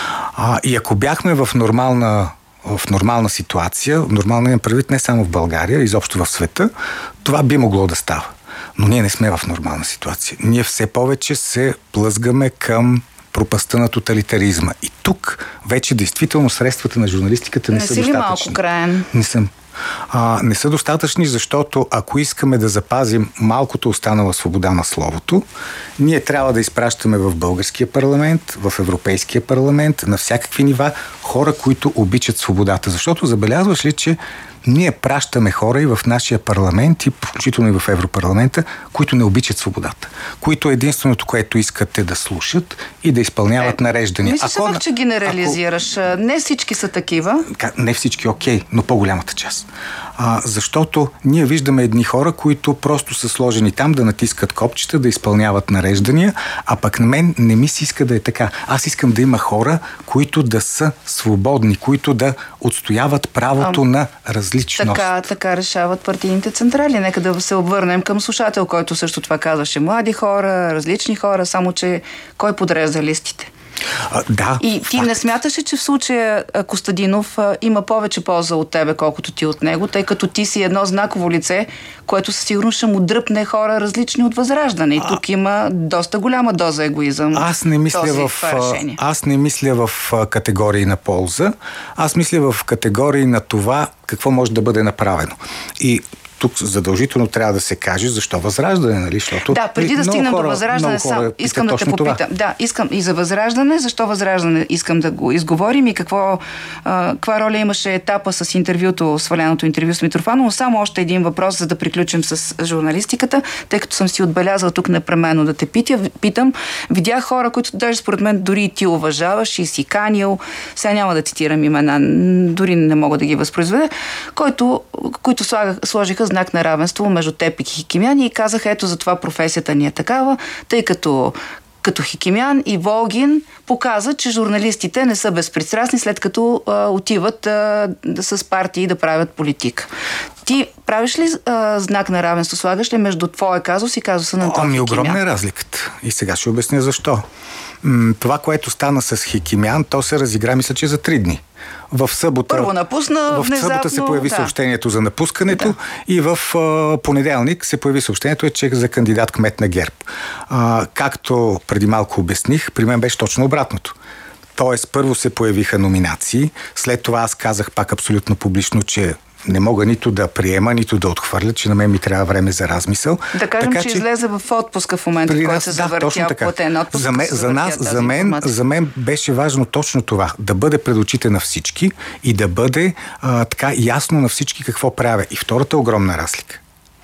А, и ако бяхме в нормална в нормална ситуация, нормална имам предвид не само в България, изобщо в света, това би могло да става. Но ние не сме в нормална ситуация. Ние все повече се плъзгаме към пропастта на тоталитаризма. И тук вече действително средствата на журналистиката не, не са достатъчни. Не си ли малко краен? Не съм. А, не са достатъчни, защото ако искаме да запазим малкото останала свобода на словото, ние трябва да изпращаме в българския парламент, в Европейския парламент, на всякакви нива хора, които обичат свободата. Защото забелязваш ли, че ние пращаме хора и в нашия парламент, и включително и в Европарламента, които не обичат свободата. Които единственото, което искат е да слушат и да изпълняват е, нареждания. Мисля се пак, че генерализираш. Ако... Не всички са такива. Не всички, окей, но по-голямата част. А, защото ние виждаме едни хора, които просто са сложени там да натискат копчета, да изпълняват нареждания, а пък на мен не ми се иска да е така. Аз искам да има хора, които да са свободни, които да отстояват правото а, на различност. Така, така решават партийните централи. Нека да се обърнем към слушател, който също това казваше. Млади хора, различни хора, само че кой подрежда листите? А, да, и ти факт. Не смяташ ли, че в случая Костадинов има повече полза от тебе, колкото ти от него, тъй като ти си едно знаково лице, което със сигурност ще му дръпне хора различни от Възраждане. И а... тук има доста голяма доза егоизъм. Аз не мисля в, аз не мисля в категории на полза. Аз мисля в категории на това какво може да бъде направено. И тук задължително трябва да се каже защо Възраждане, нали? Защото да, преди да стигнем до Възраждане, сам, искам да те попитам. Това. Да, искам и за Възраждане, защо Възраждане искам да го изговорим и какво, а, каква роля имаше етапа с интервюто, сваляното интервю с Митрофанов. Само още един въпрос, за да приключим с журналистиката, тъй като съм си отбелязал тук непременно да те питя, питам. Видях хора, които даже според мен дори и ти уважаваш и си канил, сега няма да цитирам имена, дори не мога да ги възпроизведа, който, които слагах, сложиха знак на равенство между теб и Хикимяни и казаха, ето за това професията ни е такава, тъй като като Хикимян и Волгин показа, че журналистите не са безпристрастни, след като а, отиват а, да, с партии да правят политика. Ти правиш ли а, знак на равенство, слагаш ли между твоя казус и казуса на Антон Ами Хикимян? огромна е разликата. И сега ще обясня защо. М- това, което стана с Хикимян, то се разигра, мисля, че за три дни. В събота, Първо напусна, в внезапно, събота се появи да. съобщението за напускането, да. И в а, понеделник се появи съобщението, че за кандидат кмет на ГЕРБ. А, както преди малко обясних, при мен беше точно обратното. Тоест, първо се появиха номинации, след това аз казах пак абсолютно публично, че не мога нито да приема, нито да отхвърля, че на мен ми трябва време за размисъл. Да кажем, така, че, че излезе в отпуска в момента, в който се да, завъртя платен отпуск. За, мен, за нас, за мен, за мен беше важно точно това. Да бъде пред очите на всички и да бъде а, така ясно на всички какво правя. И втората огромна разлика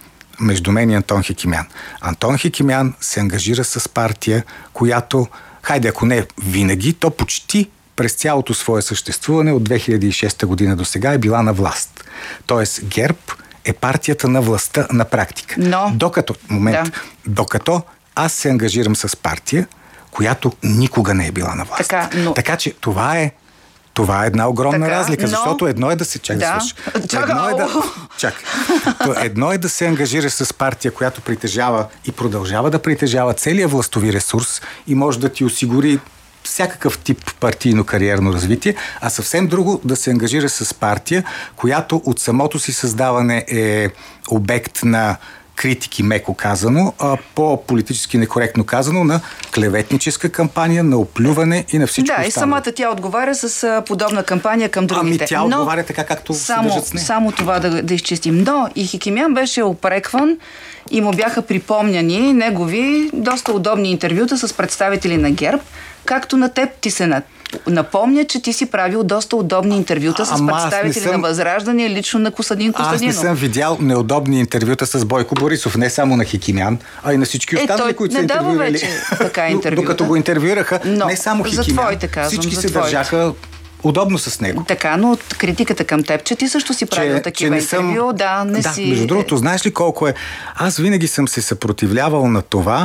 между мен и Антон Хикимян. Антон Хикимян се ангажира с партия, която, хайде ако не винаги, то почти през цялото свое съществуване от две хиляди и шеста година до сега е била на власт. Тоест ГЕРБ е партията на властта на практика. Но... Докато, момент, да. докато аз се ангажирам с партия, която никога не е била на власт. Така, но... така че това е Това е една огромна така, разлика, но... защото едно е да се... Чак да, да свърши. Едно е да... Чак. Едно е да се ангажира с партия, която притежава и продължава да притежава целият властови ресурс и може да ти осигури всякакъв тип партийно-кариерно развитие, а съвсем друго да се ангажира с партия, която от самото си създаване е обект на критики, меко казано, а по-политически некоректно казано, на клеветническа кампания, на оплюване и на всичко да, останало. Да, и самата тя отговаря с подобна кампания към другите. Ами тя Но отговаря така, както само, се държат с нея. Само това да, да изчистим. Но и Хикимян беше опрекван и му бяха припомняни негови доста удобни интервюта с представители на ГЕРБ, както на теб ти се напомня, че ти си правил доста удобни интервюта с Ама представители съм... на Възраждане, лично на Костадин Костадинов. Аз не съм видял неудобни интервюта с Бойко Борисов, не само на Хикимян, а и на всички останали, е, които са интервюирали. Той не дава вече така интервюта. Докато го интервюираха, но, не само Хикимян, казвам, всички се твоите. Държаха удобно с него. Така, но от критиката към теб, че ти също си правил че, такива че съм... интервю, да, не да, си... между другото, знаеш ли колко е? Аз винаги съм се съпротивлявал на това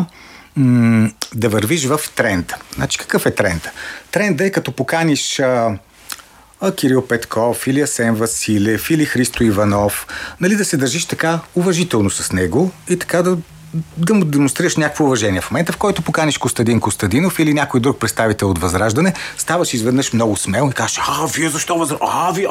м- да вървиш в тренда. Значи какъв е тренда? Тренда е като поканиш а, а, Кирил Петков или Асен Василев или Христо Иванов, нали, да се държиш така уважително с него и така да да му демонстрираш някакво уважение. В момента, в който поканиш Костадин Костадинов или някой друг представител от Възраждане, ставаш изведнъж много смел и кажеш: а, вие защо Възраждане? А, вие,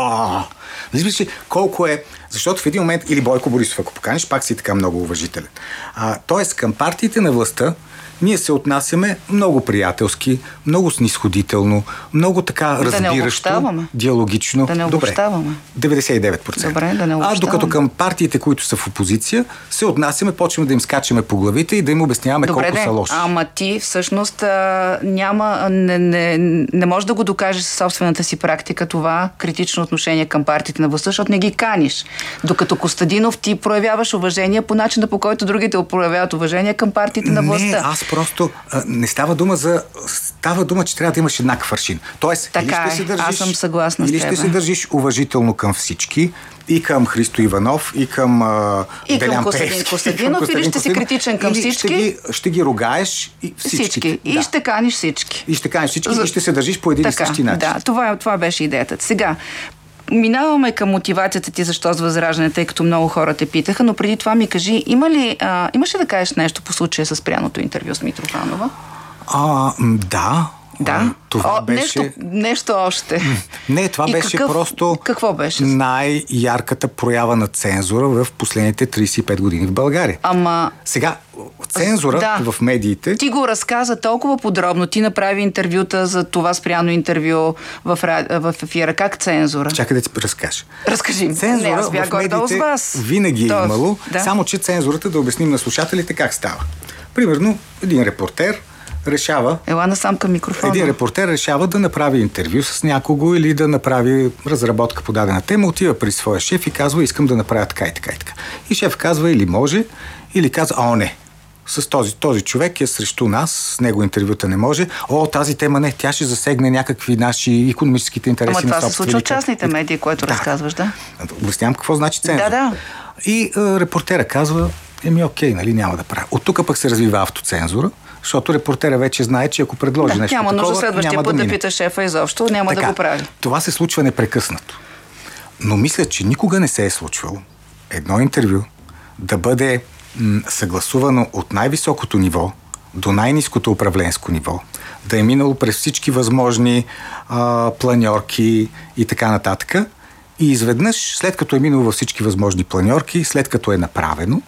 а Виждаш ли колко е... Защото в един момент, или Бойко Борисов, ако поканиш, пак си така много уважителен. А, тоест, към партиите на властта ние се отнасяме много приятелски, много снисходително, много така да разбиращо, диалогично. Да не обобщаваме. деветдесет и девет процента. Добре, да не обобщаваме. А докато към партиите, които са в опозиция, се отнасяме, почваме да им скачаме по главите и да им обясняваме добре, колко де, са лоши. Ама ти всъщност а, няма, не, не, не можеш да го докажеш със собствената си практика това критично отношение към партиите на властта, защото не ги каниш. Докато Костадинов ти проявяваш уважение по начина, по който другите проявяват уважение към партиите на властта. Не, аз просто а, не става дума за... Става дума, че трябва да имаш еднакъв аршин. Тоест, така или ще се държиш, аз съм съгласна или с тебе. ще се държиш уважително към всички, и към Христо Иванов, и към а, и Делян към Костадин Костадинов, или ще си критичен към всички. Ще ги, ще ги ругаеш и всички. всички. И да. ще каниш всички. И ще каниш всички За... и ще се държиш по един така, и същи начин. Да, това, това беше идеята. Сега, минаваме към мотивацията ти защо с Възраждане, тъй като много хора те питаха, но преди това ми кажи, има ли, а, имаш ли да кажеш нещо по случая с спряното интервю с Митрофанова? А, да. Да? Това О, беше... нещо, нещо още. Не, това и беше какъв, просто какво беше? най-ярката проява на цензура в последните трийсет и пет години в България. Ама... Сега, цензура да. В медиите... Ти го разказа толкова подробно. Ти направи интервюта за това спряно интервю в, в ефира. Как цензура? Чакай да ти разкажа. Разкажи. Цензура Не, аз бях в медиите с вас. винаги То... е имало, да. Само че цензурата, да обясним на слушателите как става. Примерно, един репортер решава... Ела насам към микрофона. Един репортер решава да направи интервю с някого или да направи разработка по дадена тема, отива при своя шеф и казва: искам да направя така и така и така. И шеф казва или може, или казва: о, не, с този, този човек е срещу нас, с него интервюта не може. О, тази тема не, тя ще засегне някакви наши икономическите интереси. Ама на това се случва в частните медии, което да. разказваш, да? Обяснявам какво значи цензура. Да, да. И а, репортера казва: еми окей, нали, няма да правя. От тук пък се развива автоцензура, защото репортера вече знае, че ако предложи да, нещо няма такова, нужда следващия път да, да пита шефа изобщо, няма така, да го прави. Това се случва непрекъснато. Но мисля, че никога не се е случвало едно интервю да бъде м- съгласувано от най-високото ниво до най-ниското управленско ниво, да е минало през всички възможни а, планьорки и така нататък. И изведнъж, след като е минало във всички възможни планьорки, след като е направено,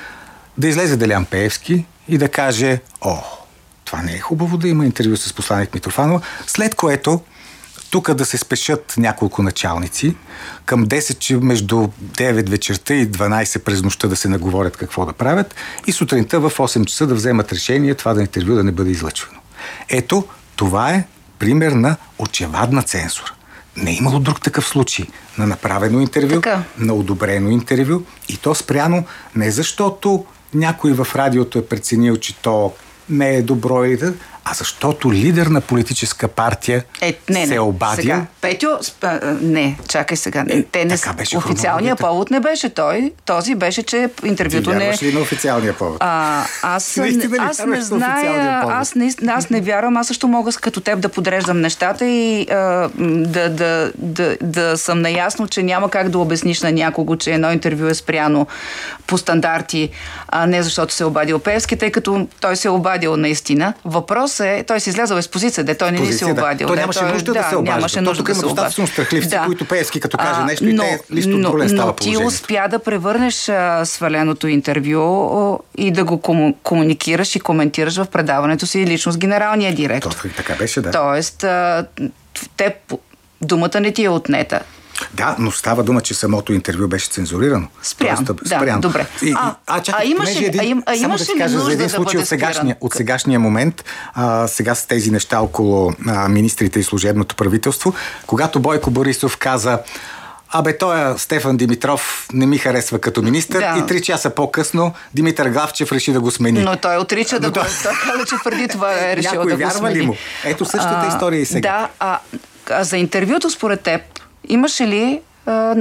да излезе Делян Пеевски и да каже: о, това не е хубаво да има интервю с посланик Митрофанова, след което тук да се спешат няколко началници, към десет, между девет вечерта и дванайсет през нощта да се наговорят какво да правят и сутринта в осем часа да вземат решение това да интервю да не бъде излъчвано. Ето, това е пример на очевадна цензура. Не е имало друг такъв случай на направено интервю, така, на одобрено интервю и то спряно не защото някой в радиото е преценил, че то не е добро или да, а защото лидер на политическа партия е, не, се обадил. Сега, Петю, спа, не, чакай сега. Не, те не, официалният повод не беше той. Този беше, че интервюто не... Ти вярваш ли на официалния повод? А, аз, не, аз не зная, аз не, аз не вярвам, аз също мога като теб да подреждам нещата и а, да, да, да, да съм наясно, че няма как да обясниш на някого, че едно интервю е спряно по стандарти, а не защото се е обадил Пеевски, тъй като той се е обадил наистина. Въпрос е, той си излязъл без позиция, де той не ни се обадил. Да. Той нямаше той, нужда да, да се обажда. Нямаше нужда тук има да достатъчно страхливци, да, които Пеевски като каже а, нещо но, и те лично отдолен става положението. Но ти успя да превърнеш а, сваленото интервю и да го кому, комуникираш и коментираш в предаването си лично с генералния директор. То, така беше, да. Тоест, а, те, думата не ти е отнета. Да, но става дума, че самото интервю беше цензурирано. Спряно, Тоест, да, спряно. добре. И, а, а, чакай, а имаш ли, един, а им, а имаш да ли кажа нужда за един да случай бъде от сегашния, от сегашния момент, а, сега с тези неща около а, министрите и служебното правителство, когато Бойко Борисов каза: абе, той Стефан Димитров не ми харесва като министър, да, и три часа по-късно Димитър Главчев реши да го смени. Но той отрича да го... Той каза, че преди това е решил да го смени. Някой вярва ли му? Ето същата а, история и сега. Да, а, а за интервюто според теб, имаше ли а,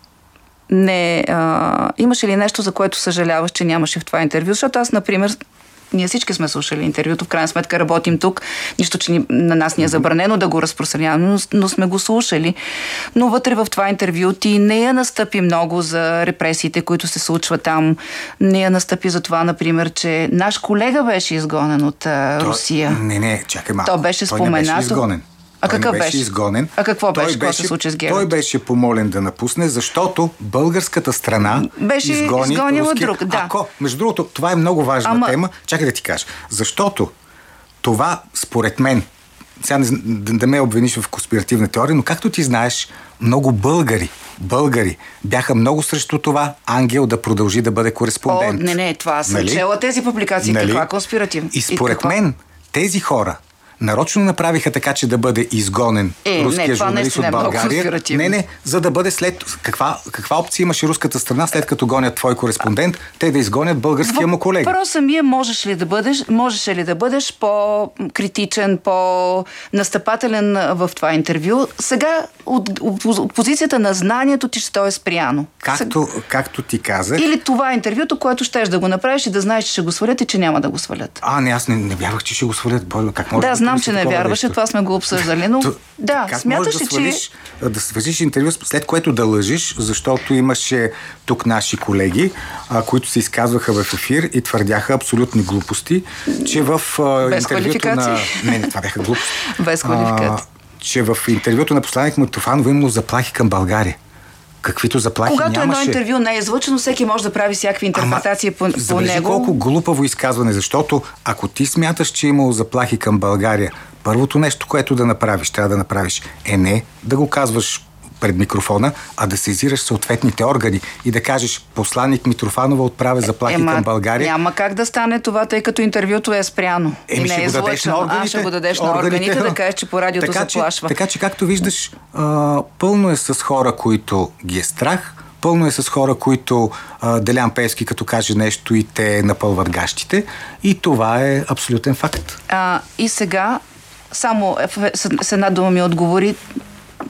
не, а, имаше ли нещо, за което съжаляваш, че нямаше в това интервю? Защото аз, например, ние всички сме слушали интервюто, в крайна сметка работим тук, нищо, че ни, на нас ни е забранено да го разпространяваме, но, но сме го слушали. Но вътре в това интервю ти не я настъпи много за репресиите, които се случват там. Не я настъпи за това, например, че наш колега беше изгонен от а, То, Русия. Не, не, чакай малко. То беше Той споменато. Не беше изгонен. А той какъв беше, беше изгонен. А какво той беше? Какво беше, се случи с Герата? Той беше помолен да напусне, защото българската страна беше изгони изгонила друг. Да. Ако, между другото, това е много важна Ама... тема. Чакай да ти кажа. Защото това, според мен, сега не, да, да ме обвиниш в конспиративна теория, но както ти знаеш, много българи, българи бяха много срещу това Ангел да продължи да бъде кореспондент. О, не, не, това съм нали? чела тези публикации. Нали? Каква конспиративна? И според и какво? мен тези хора нарочно направиха така, че да бъде изгонен е, руския не, журналист от България. Не, не, за да бъде след... Каква, каква опция имаше руската страна, след като гонят твой кореспондент, те да изгонят българския му колега? Въпросът ми е, можеш ли да бъдеш, можеш ли да бъдеш по-критичен, по-настъпателен в това интервю? Сега от, от, от позицията на знанието ти ще е спряно. Както, Сега... както ти казах... Или това е интервюто, което щеш да го направиш и да знаеш, че ще го свалят и че няма да го свалят. А, не, аз не, не вярвах, че ще го свалят. Как може да, да знам, че не вярваше, това сме го обсъждали, но То, да, смяташ ли, да че... Да свържиш интервю, след което да лъжиш, защото имаше тук наши колеги, а, които се изказваха в ефир и твърдяха абсолютни глупости, че в а, интервюто на... Не, не, това бяха глупости. Без квалификация. А, че в интервюто на посланик Митрофанова имало заплахи към България. Каквито заплахи Когато нямаше. Когато едно интервю не е излъчено, всеки може да прави всякакви интерпретации Ама, по, по забележи него. Колко глупаво изказване, защото ако ти смяташ, че е имало заплахи към България, първото нещо, което да направиш, трябва да направиш е не да го казваш пред микрофона, а да сезираш съответните органи и да кажеш: посланик Митрофанова отправя заплахи Ема, към България. Няма как да стане това, тъй като интервюто е спряно. Еми, и не е излъчено. А ще го дадеш на органите, органите да кажеш, че по радиото така, заплашва. Че, така че, както виждаш, а, пълно е с хора, които ги е страх, пълно е с хора, които а, Делян Пеевски като каже нещо и те напълват гащите, и това е абсолютен факт. А, и сега, само с, с една дума ми отговори,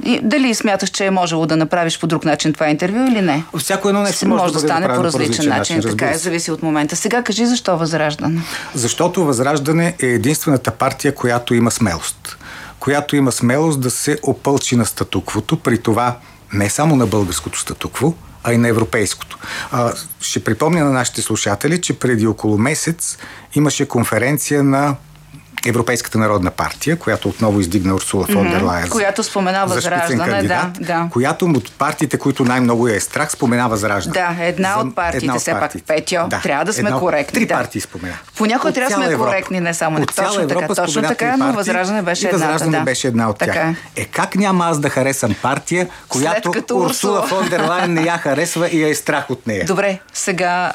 И дали смяташ, че е можело да направиш по друг начин това интервю или не? Всяко едно нещо може, може да, да стане по различен, различен начин. начин, така е, зависи от момента. Сега кажи защо Възраждане? Защото Възраждане е единствената партия, която има смелост. Която има смелост да се опълчи на статуквото, при това не само на българското статукво, а и на европейското. А, ще припомня на нашите слушатели, че преди около месец имаше конференция на Европейската народна партия, която отново издигна Урсула фон дер Лайен. Която спомена Възраждане, да, да. Която от партиите, които най-много е страх, спомена Възраждане. Да, една от партиите, все пак, Петьо. Да, трябва да сме една, коректни. Три да. партии спомена. Понякога трябва да сме Европа. коректни, не само от точно Европа така. Точно така, но Възраждане беше едната. Възраждане да. беше една от тях. Така. Е, как няма аз да харесам партия, която Урсула фон дер Лайен не я харесва и е страх от нея? Добре, сега...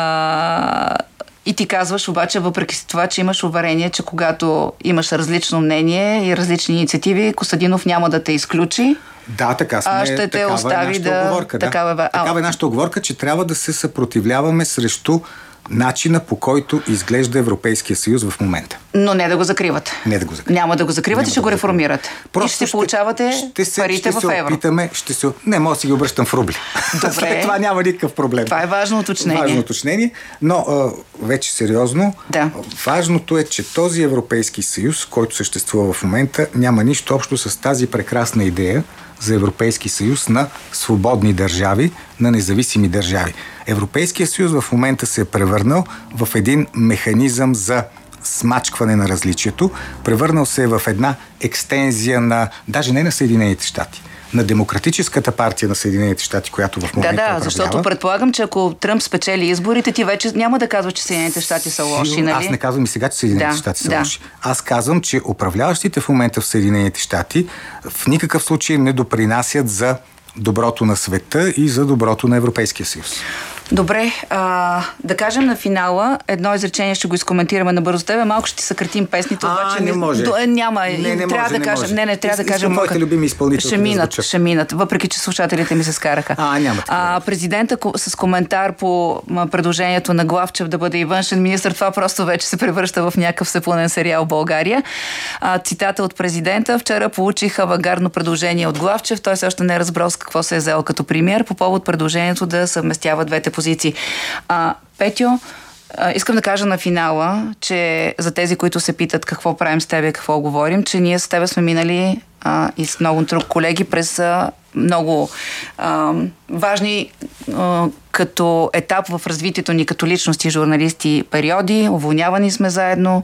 А... И ти казваш обаче, въпреки това, че имаш уверение, че когато имаш различно мнение и различни инициативи, Костадинов няма да те изключи. Да, така сме. А ще те остави е да... Оговорка, да. Такава... А... такава е нашата оговорка, че трябва да се съпротивляваме срещу начина, по който изглежда Европейския съюз в момента. Но не да го закривате. Не да го закривате. Няма да го закривате, ще да го реформирате. Просто и ще, ще получавате ще се, парите ще в евро. Опитаме, ще се... Не, може да си ги обръщам в рубли. Добре. Това няма никакъв проблем. Това е важно уточнение. Важно уточнение, но а, вече сериозно. Да. Важното е, че този Европейски съюз, който съществува в момента, няма нищо общо с тази прекрасна идея за Европейски съюз на свободни държави, на независими държави. Европейския съюз в момента се е превърнал в един механизъм за смачкване на различието, превърнал се е в една екстензия на, даже не на Съединените щати, на Демократическата партия на Съединените щати, която в момента Да, да, управлява. защото предполагам, че ако Тръмп спечели изборите, ти вече няма да казваш, че Съединените щати са лоши, нали? Аз не казвам и сега, че Съединените да, щати са да. лоши. Аз казвам, че управляващите в момента в Съединените щати в никакъв случай не допринасят за доброто на света и за доброто на Европейския съюз. Добре, а, да кажем на финала, едно изречение ще го изкоментираме набързо с тебе, малко ще ти съкратим песните, а, обаче не може. До, няма, не, не трябва може, да не кажем, може. не, не, трябва Ис, да кажем. Моите любими изпълнители ще минат, да ще минат, въпреки че слушателите ми се скараха. А, няма а, президента с коментар по предложението на Главчев да бъде и външен министър, това просто вече се превръща в някакъв всеплънен сериал в България. А, цитата от президента: вчера получих авангардно предложение от Главчев, той все още не е разбрал с какво се е взел като премиер по повод предложението да съвместява двете позиции. А, Петьо, а, искам да кажа на финала, че за тези, които се питат какво правим с тебе, какво говорим, че ние с тебе сме минали а, и с много друг колеги през а, много а, важни а, като етап в развитието ни като личности, журналисти, периоди. Уволнявани сме заедно.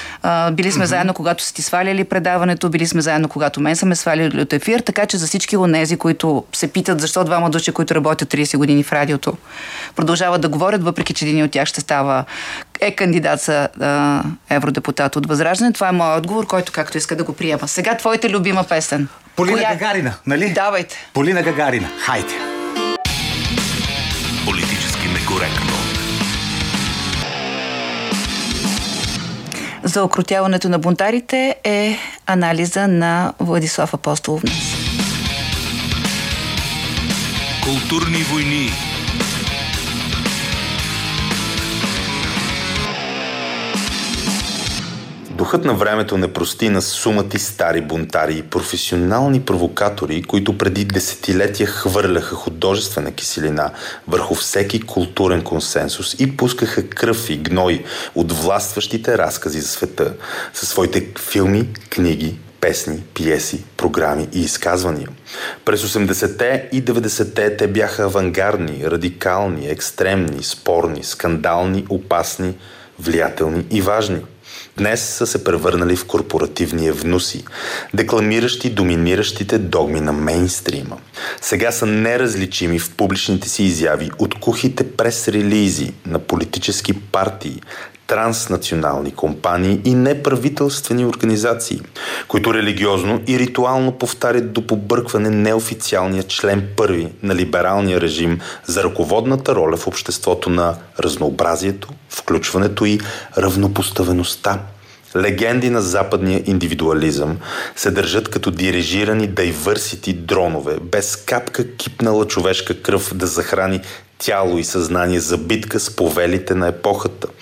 А, били сме mm-hmm. заедно, когато са ти сваляли предаването, били сме заедно, когато мен са ме сваляли от ефир, така че за всички онези, които се питат защо двама души, които работят трийсет години в радиото, продължават да говорят, въпреки че един от тях ще става е кандидат за а, евродепутат от Възраждане. Това е моят отговор, който както иска да го приема. Сега твоята любима песен. Полина Коя... Гагарина, нали? Давайте. Полина Гагарина. Хайде. Политически некоректно. За окротяването на бунтарите е анализа на Владислав Апостолов днес. Културни войни. Духът на времето не прости на сумати стари бунтари и професионални провокатори, които преди десетилетия хвърляха художествена киселина върху всеки културен консенсус и пускаха кръв и гной от властващите разкази за света със своите филми, книги, песни, пиеси, програми и изказвания. През осемдесетте и деветдесетте те бяха авангардни, радикални, екстремни, спорни, скандални, опасни, влиятелни и важни. Днес са се превърнали в корпоративни евнуси, декламиращи доминиращите догми на мейнстрима. Сега са неразличими в публичните си изяви от кухите прес-релизи на политически партии, транснационални компании и неправителствени организации, които религиозно и ритуално повтарят до побъркване неофициалния член първи на либералния режим за ръководната роля в обществото на разнообразието, включването и равнопоставеността. Легенди на западния индивидуализъм се държат като дирижирани дайвърсити дронове, без капка кипнала човешка кръв да захрани тяло и съзнание за битка с повелите на епохата.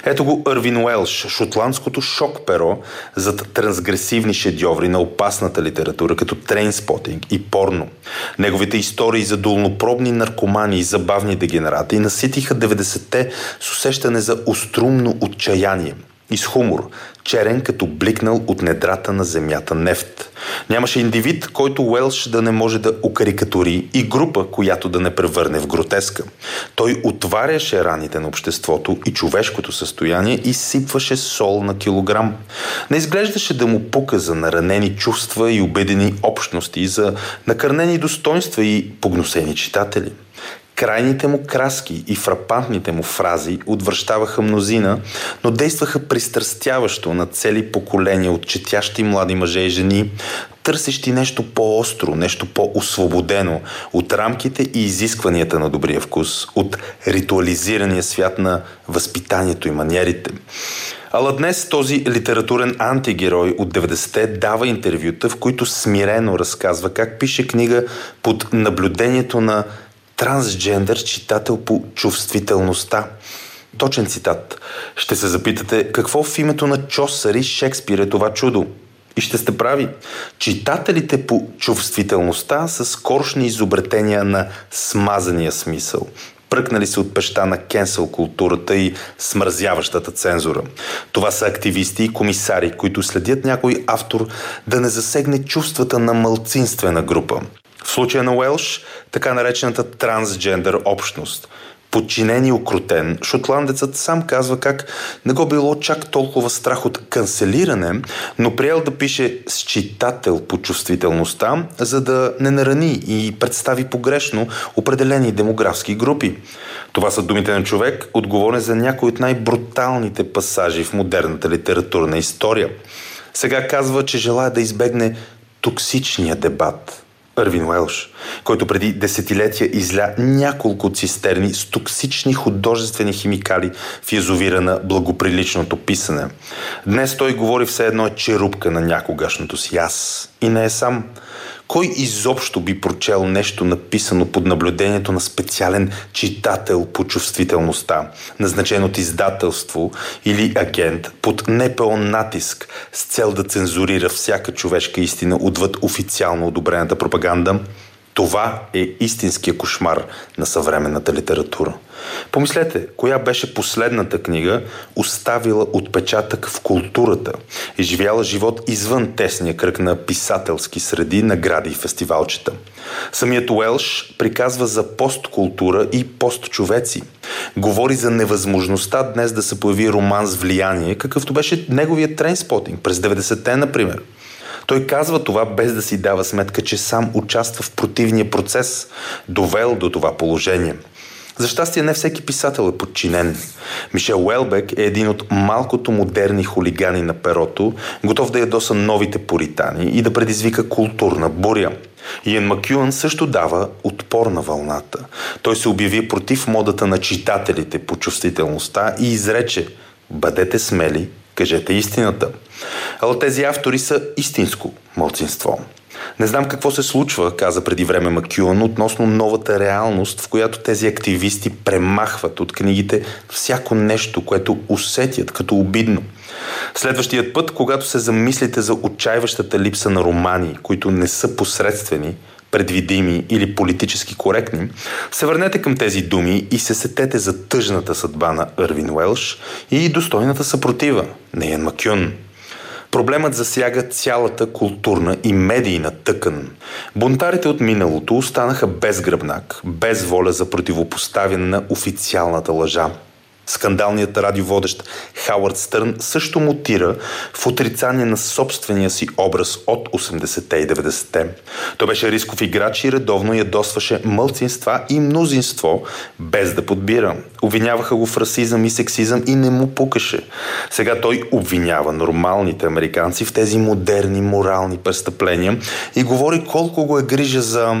Ето го Ирвин Уелш, шотландското шок-перо зад трансгресивни шедьоври на опасната литература, като Трейнспотинг и Порно. Неговите истории за долнопробни наркомани и забавни дегенерати наситиха деветдесетте с усещане за острумно отчаяние и с хумор, черен като бликнал от недрата на земята нефт. Нямаше индивид, който Уелш да не може да окарикатури, и група, която да не превърне в гротеска. Той отваряше раните на обществото и човешкото състояние и сипваше сол на килограм. Не изглеждаше да му пука за наранени чувства и обидени общности, за накърнени достоинства и погнусени читатели. Крайните му краски и фрапантните му фрази отвръщаваха мнозина, но действаха пристрастяващо на цели поколения от четящи млади мъже и жени, търсещи нещо по-остро, нещо по-освободено от рамките и изискванията на добрия вкус, от ритуализирания свят на възпитанието и маниерите. Ала днес този литературен антигерой от деветдесетте дава интервюта, в които смирено разказва как пише книга под наблюдението на трансджендър читател по чувствителността. Точен цитат. Ще се запитате какво в името на Чосър и Шекспир е това чудо. И ще сте прави. Читателите по чувствителността са скорошни изобретения на смазания смисъл. Пръкнали се от пеща на кенсъл културата и смразяващата цензура. Това са активисти и комисари, които следят някой автор да не засегне чувствата на малцинствена група. В случая на Уелш, така наречената трансджендър общност. Подчинен и окрутен, шотландецът сам казва как не го било чак толкова страх от канцелиране, но приел да пише с читател по чувствителността, за да не нарани и представи погрешно определени демографски групи. Това са думите на човек, отговорен за някои от най-бруталните пасажи в модерната литературна история. Сега казва, че желая да избегне токсичния дебат. Ирвин Уелш, който преди десетилетия изля няколко цистерни с токсични художествени химикали в язовира на благоприличното писане. Днес той говори все едно е черупка на някогашното си аз. И не е сам. Кой изобщо би прочел нещо написано под наблюдението на специален читател по чувствителността, назначен от издателство или агент под НПО натиск с цел да цензурира всяка човешка истина отвъд официално одобрената пропаганда? Това е истинския кошмар на съвременната литература. Помислете, коя беше последната книга, оставила отпечатък в културата и живяла живот извън тесния кръг на писателски среди, награди и фестивалчета. Самият Уелш приказва за посткултура и постчовеци. Говори за невъзможността днес да се появи роман с влияние, какъвто беше неговият Трейнспотинг през деветдесетте, например. Той казва това без да си дава сметка, че сам участва в противния процес, довел до това положение. За щастие не всеки писател е подчинен. Мишел Уелбек е един от малкото модерни хулигани на перото, готов да ядоса новите пуритани и да предизвика културна буря. Иан Макюън също дава отпор на вълната. Той се обяви против модата на читателите по чувствителността и изрече: бъдете смели, кажете истината. Ала тези автори са истинско малцинство. Не знам какво се случва, каза преди време Макюън, относно новата реалност, в която тези активисти премахват от книгите всяко нещо, което усетят като обидно. Следващият път, когато се замислите за отчаиващата липса на романи, които не са посредствени, предвидими или политически коректни, се върнете към тези думи и се сетете за тъжната съдба на Ирвин Уелш и достойната съпротива на Иан Макюън. Проблемът засяга цялата културна и медийна тъкан. Бунтарите от миналото останаха без гръбнак, без воля за противопоставяне на официалната лъжа. Скандалният радиоводещ Хауърд Стърн също мутира в отрицание на собствения си образ от осемдесетте и деветдесетте. Той беше рисков играч и редовно ядосваше мълцинства и мнозинство, без да подбира. Обвиняваха го в расизъм и сексизъм и не му пукаше. Сега той обвинява нормалните американци в тези модерни морални престъпления и говори колко го е грижа за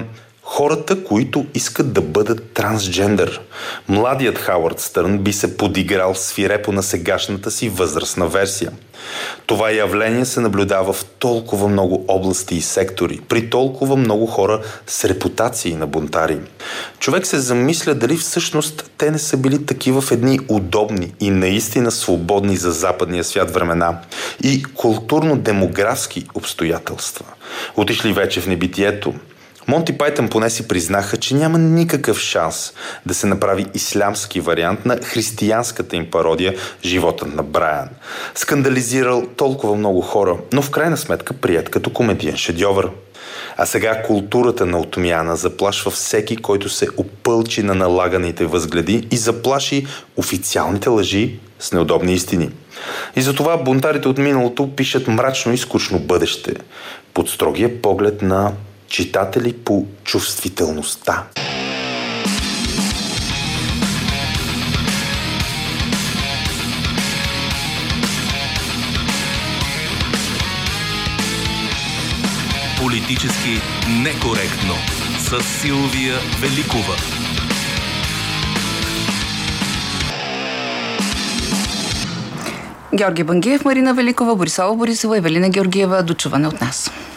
Хората, които искат да бъдат трансджендър. Младият Хауърд Стърн би се подиграл свирепо на сегашната си възрастна версия. Това явление се наблюдава в толкова много области и сектори, при толкова много хора с репутации на бунтари. Човек се замисля дали всъщност те не са били такива в едни удобни и наистина свободни за западния свят времена и културно-демографски обстоятелства. Отишли вече в небитието. Монти Пайтън поне си признаха, че няма никакъв шанс да се направи ислямски вариант на християнската им пародия «Животът на Брайан». Скандализирал толкова много хора, но в крайна сметка приет като комедиен шедьовър. А сега културата на отмяна заплашва всеки, който се опълчи на налаганите възгледи и заплаши официалните лъжи с неудобни истини. И затова бунтарите от миналото пишат мрачно и скучно бъдеще под строгия поглед на читатели по чувствителността. Политически некоректно с Силвия Великова. Георги Бангиев, Марина Великова, Борислава Борисова, Евелина Георгиева. До чуване от нас.